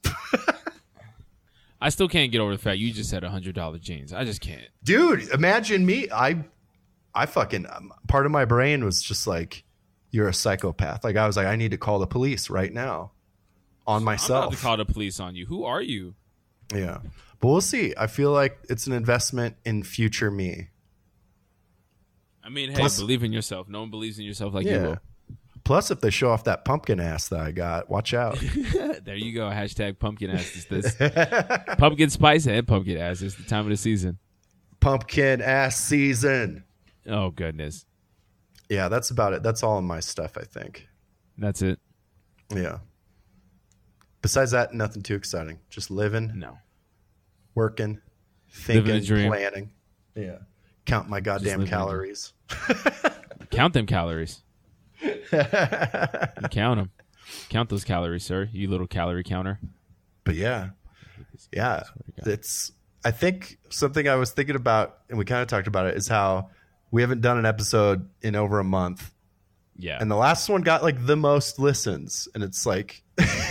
[SPEAKER 2] I still can't get over the fact you just said $100 jeans. I just can't.
[SPEAKER 1] Dude, imagine me. I fucking, part of my brain was just like, you're a psychopath. Like, I was like, I need to call the police right now on myself.
[SPEAKER 2] I'm about to call the police on you. Who are you?
[SPEAKER 1] Yeah. But we'll see. I feel like it's an investment in future me.
[SPEAKER 2] I mean, hey, believe in yourself. No one believes in yourself like you will.
[SPEAKER 1] Plus, if they show off that pumpkin ass that I got, watch out.
[SPEAKER 2] There you go. Hashtag pumpkin ass is this. Pumpkin spice and pumpkin ass is the time of the season.
[SPEAKER 1] Pumpkin ass season.
[SPEAKER 2] Oh, goodness.
[SPEAKER 1] Yeah, that's about it. That's all of my stuff, I think.
[SPEAKER 2] That's it.
[SPEAKER 1] Yeah. Besides that, nothing too exciting. Just living.
[SPEAKER 2] No.
[SPEAKER 1] Working. Thinking. Planning. Yeah. Count my goddamn calories.
[SPEAKER 2] Count them calories. You count them. Count those calories, sir. You little calorie counter.
[SPEAKER 1] But yeah. I think something I was thinking about, and we kind of talked about it, is how we haven't done an episode in over a month.
[SPEAKER 2] Yeah.
[SPEAKER 1] And the last one got like the most listens. And it's like,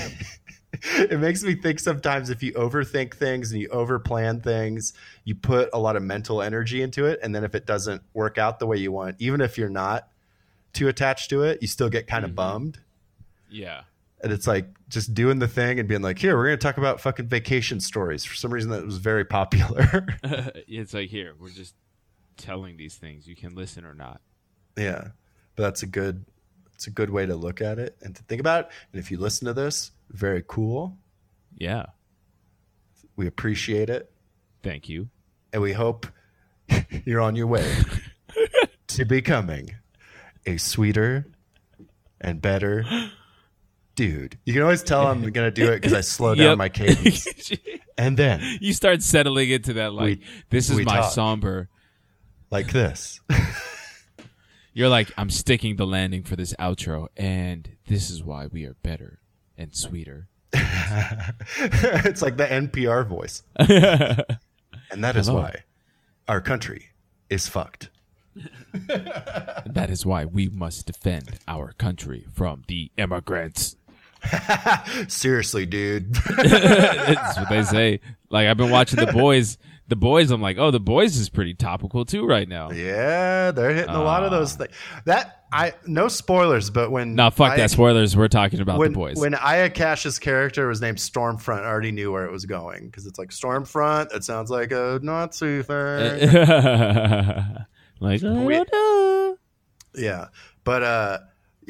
[SPEAKER 1] it makes me think sometimes if you overthink things and you overplan things, you put a lot of mental energy into it. And then if it doesn't work out the way you want, even if you're not too attached to it, you still get kind of bummed.
[SPEAKER 2] Yeah.
[SPEAKER 1] And it's like just doing the thing and being like, here, we're going to talk about fucking vacation stories. For some reason that was very popular.
[SPEAKER 2] It's like, here, we're just telling these things. You can listen or not.
[SPEAKER 1] Yeah. But it's a good way to look at it and to think about it. And if you listen to this, very cool.
[SPEAKER 2] Yeah.
[SPEAKER 1] We appreciate it.
[SPEAKER 2] Thank you.
[SPEAKER 1] And we hope you're on your way to becoming a sweeter and better dude. You can always tell I'm going to do it because I slow down my cadence. And then
[SPEAKER 2] you start settling into that like, this is my somber.
[SPEAKER 1] Like this.
[SPEAKER 2] You're like, I'm sticking the landing for this outro, and this is why we are better and sweeter.
[SPEAKER 1] It's like the NPR voice. And that is why our country is fucked.
[SPEAKER 2] That is why we must defend our country from the immigrants.
[SPEAKER 1] Seriously, dude.
[SPEAKER 2] That's what they say. Like, I've been watching The Boys. The Boys, I'm like, oh, The Boys is pretty topical too right now.
[SPEAKER 1] Yeah, they're hitting a lot of those things. No spoilers, but when
[SPEAKER 2] that spoilers. We're talking about The Boys.
[SPEAKER 1] When Aya Cash's character was named Stormfront, I already knew where it was going because it's like Stormfront. It sounds like a Nazi thing.
[SPEAKER 2] Like,
[SPEAKER 1] yeah, but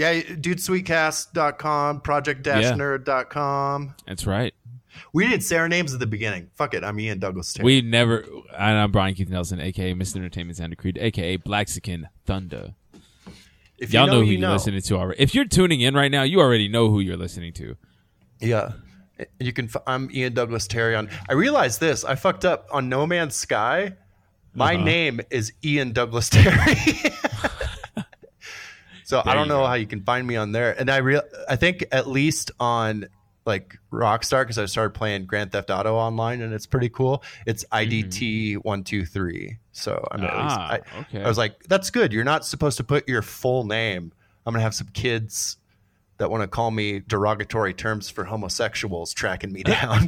[SPEAKER 1] dudesweetcast.com, project-nerd.com.
[SPEAKER 2] That's right.
[SPEAKER 1] We didn't say our names at the beginning. Fuck it. I'm Ian Douglas Terry.
[SPEAKER 2] We never. And I'm Brian Keith Nelson, a.k.a. Mr. Entertainment Xander Creed, a.k.a. Blaxican Thunder.
[SPEAKER 1] If
[SPEAKER 2] y'all know who
[SPEAKER 1] you're
[SPEAKER 2] listening to already. If you're tuning in right now, you already know who you're listening to.
[SPEAKER 1] Yeah. You can. I'm Ian Douglas Terry. I realized this. I fucked up on No Man's Sky. My name is Ian Douglas Terry. So I don't know how you can find me on there. And I think at least on like Rockstar, because I started playing Grand Theft Auto online and it's pretty cool. It's IDT123. So I was like, that's good. You're not supposed to put your full name. I'm gonna have some kids that want to call me derogatory terms for homosexuals tracking me down.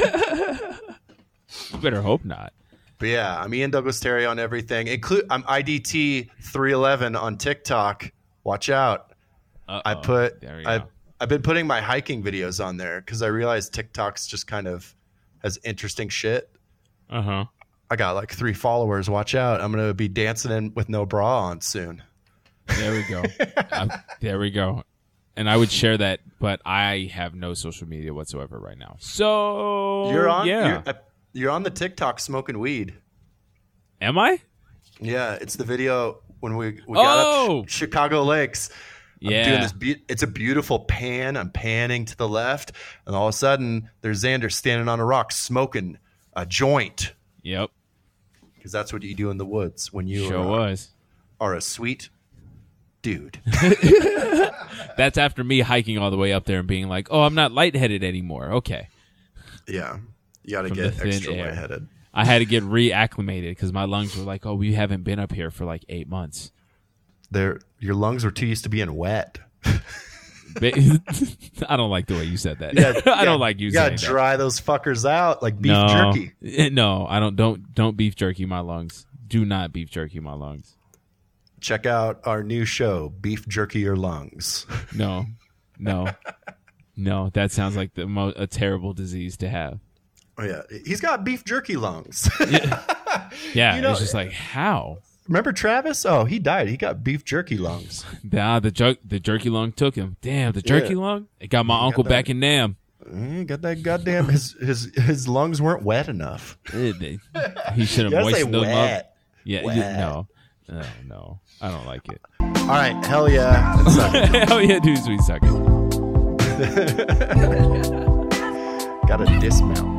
[SPEAKER 2] You better hope not.
[SPEAKER 1] But yeah, I'm Ian Douglas Terry on everything. I'm IDT311 on TikTok. Watch out. I've been putting my hiking videos on there because I realized TikTok's just kind of has interesting shit.
[SPEAKER 2] I
[SPEAKER 1] got like 3 followers. Watch out. I'm going to be dancing in with no bra on soon.
[SPEAKER 2] There we go. There we go. And I would share that, but I have no social media whatsoever right now. So
[SPEAKER 1] you're on, you're on the TikTok smoking weed.
[SPEAKER 2] Am I?
[SPEAKER 1] Yeah, it's the video when we got up Chicago Lakes.
[SPEAKER 2] Yeah.
[SPEAKER 1] I'm doing this it's a beautiful pan. I'm panning to the left, and all of a sudden, there's Xander standing on a rock smoking a joint.
[SPEAKER 2] Yep.
[SPEAKER 1] Because that's what you do in the woods when you are a sweet dude.
[SPEAKER 2] That's after me hiking all the way up there and being like, oh, I'm not lightheaded anymore. Okay.
[SPEAKER 1] Yeah. You got to get extra lightheaded.
[SPEAKER 2] I had to get reacclimated because my lungs were like, oh, we haven't been up here for like 8 months.
[SPEAKER 1] Your lungs were too used to being wet.
[SPEAKER 2] I don't like the way you said that. I don't like you saying that.
[SPEAKER 1] You gotta dry those fuckers out like beef jerky.
[SPEAKER 2] No, I don't beef jerky my lungs. Do not beef jerky my lungs.
[SPEAKER 1] Check out our new show, Beef Jerky Your Lungs.
[SPEAKER 2] No. That sounds like a terrible disease to have.
[SPEAKER 1] Oh yeah, he's got beef jerky lungs.
[SPEAKER 2] Yeah, it's just like, how?
[SPEAKER 1] Remember Travis? Oh, he died. He got beef jerky lungs.
[SPEAKER 2] The jerky lung took him. Damn, the jerky lung? It got my uncle back in Nam.
[SPEAKER 1] Got that goddamn his lungs weren't wet enough.
[SPEAKER 2] He should have moistened them up. Yeah, no. I don't like it.
[SPEAKER 1] All right, hell yeah.
[SPEAKER 2] Hell yeah, dude, sweet suck it.
[SPEAKER 1] Gotta dismount.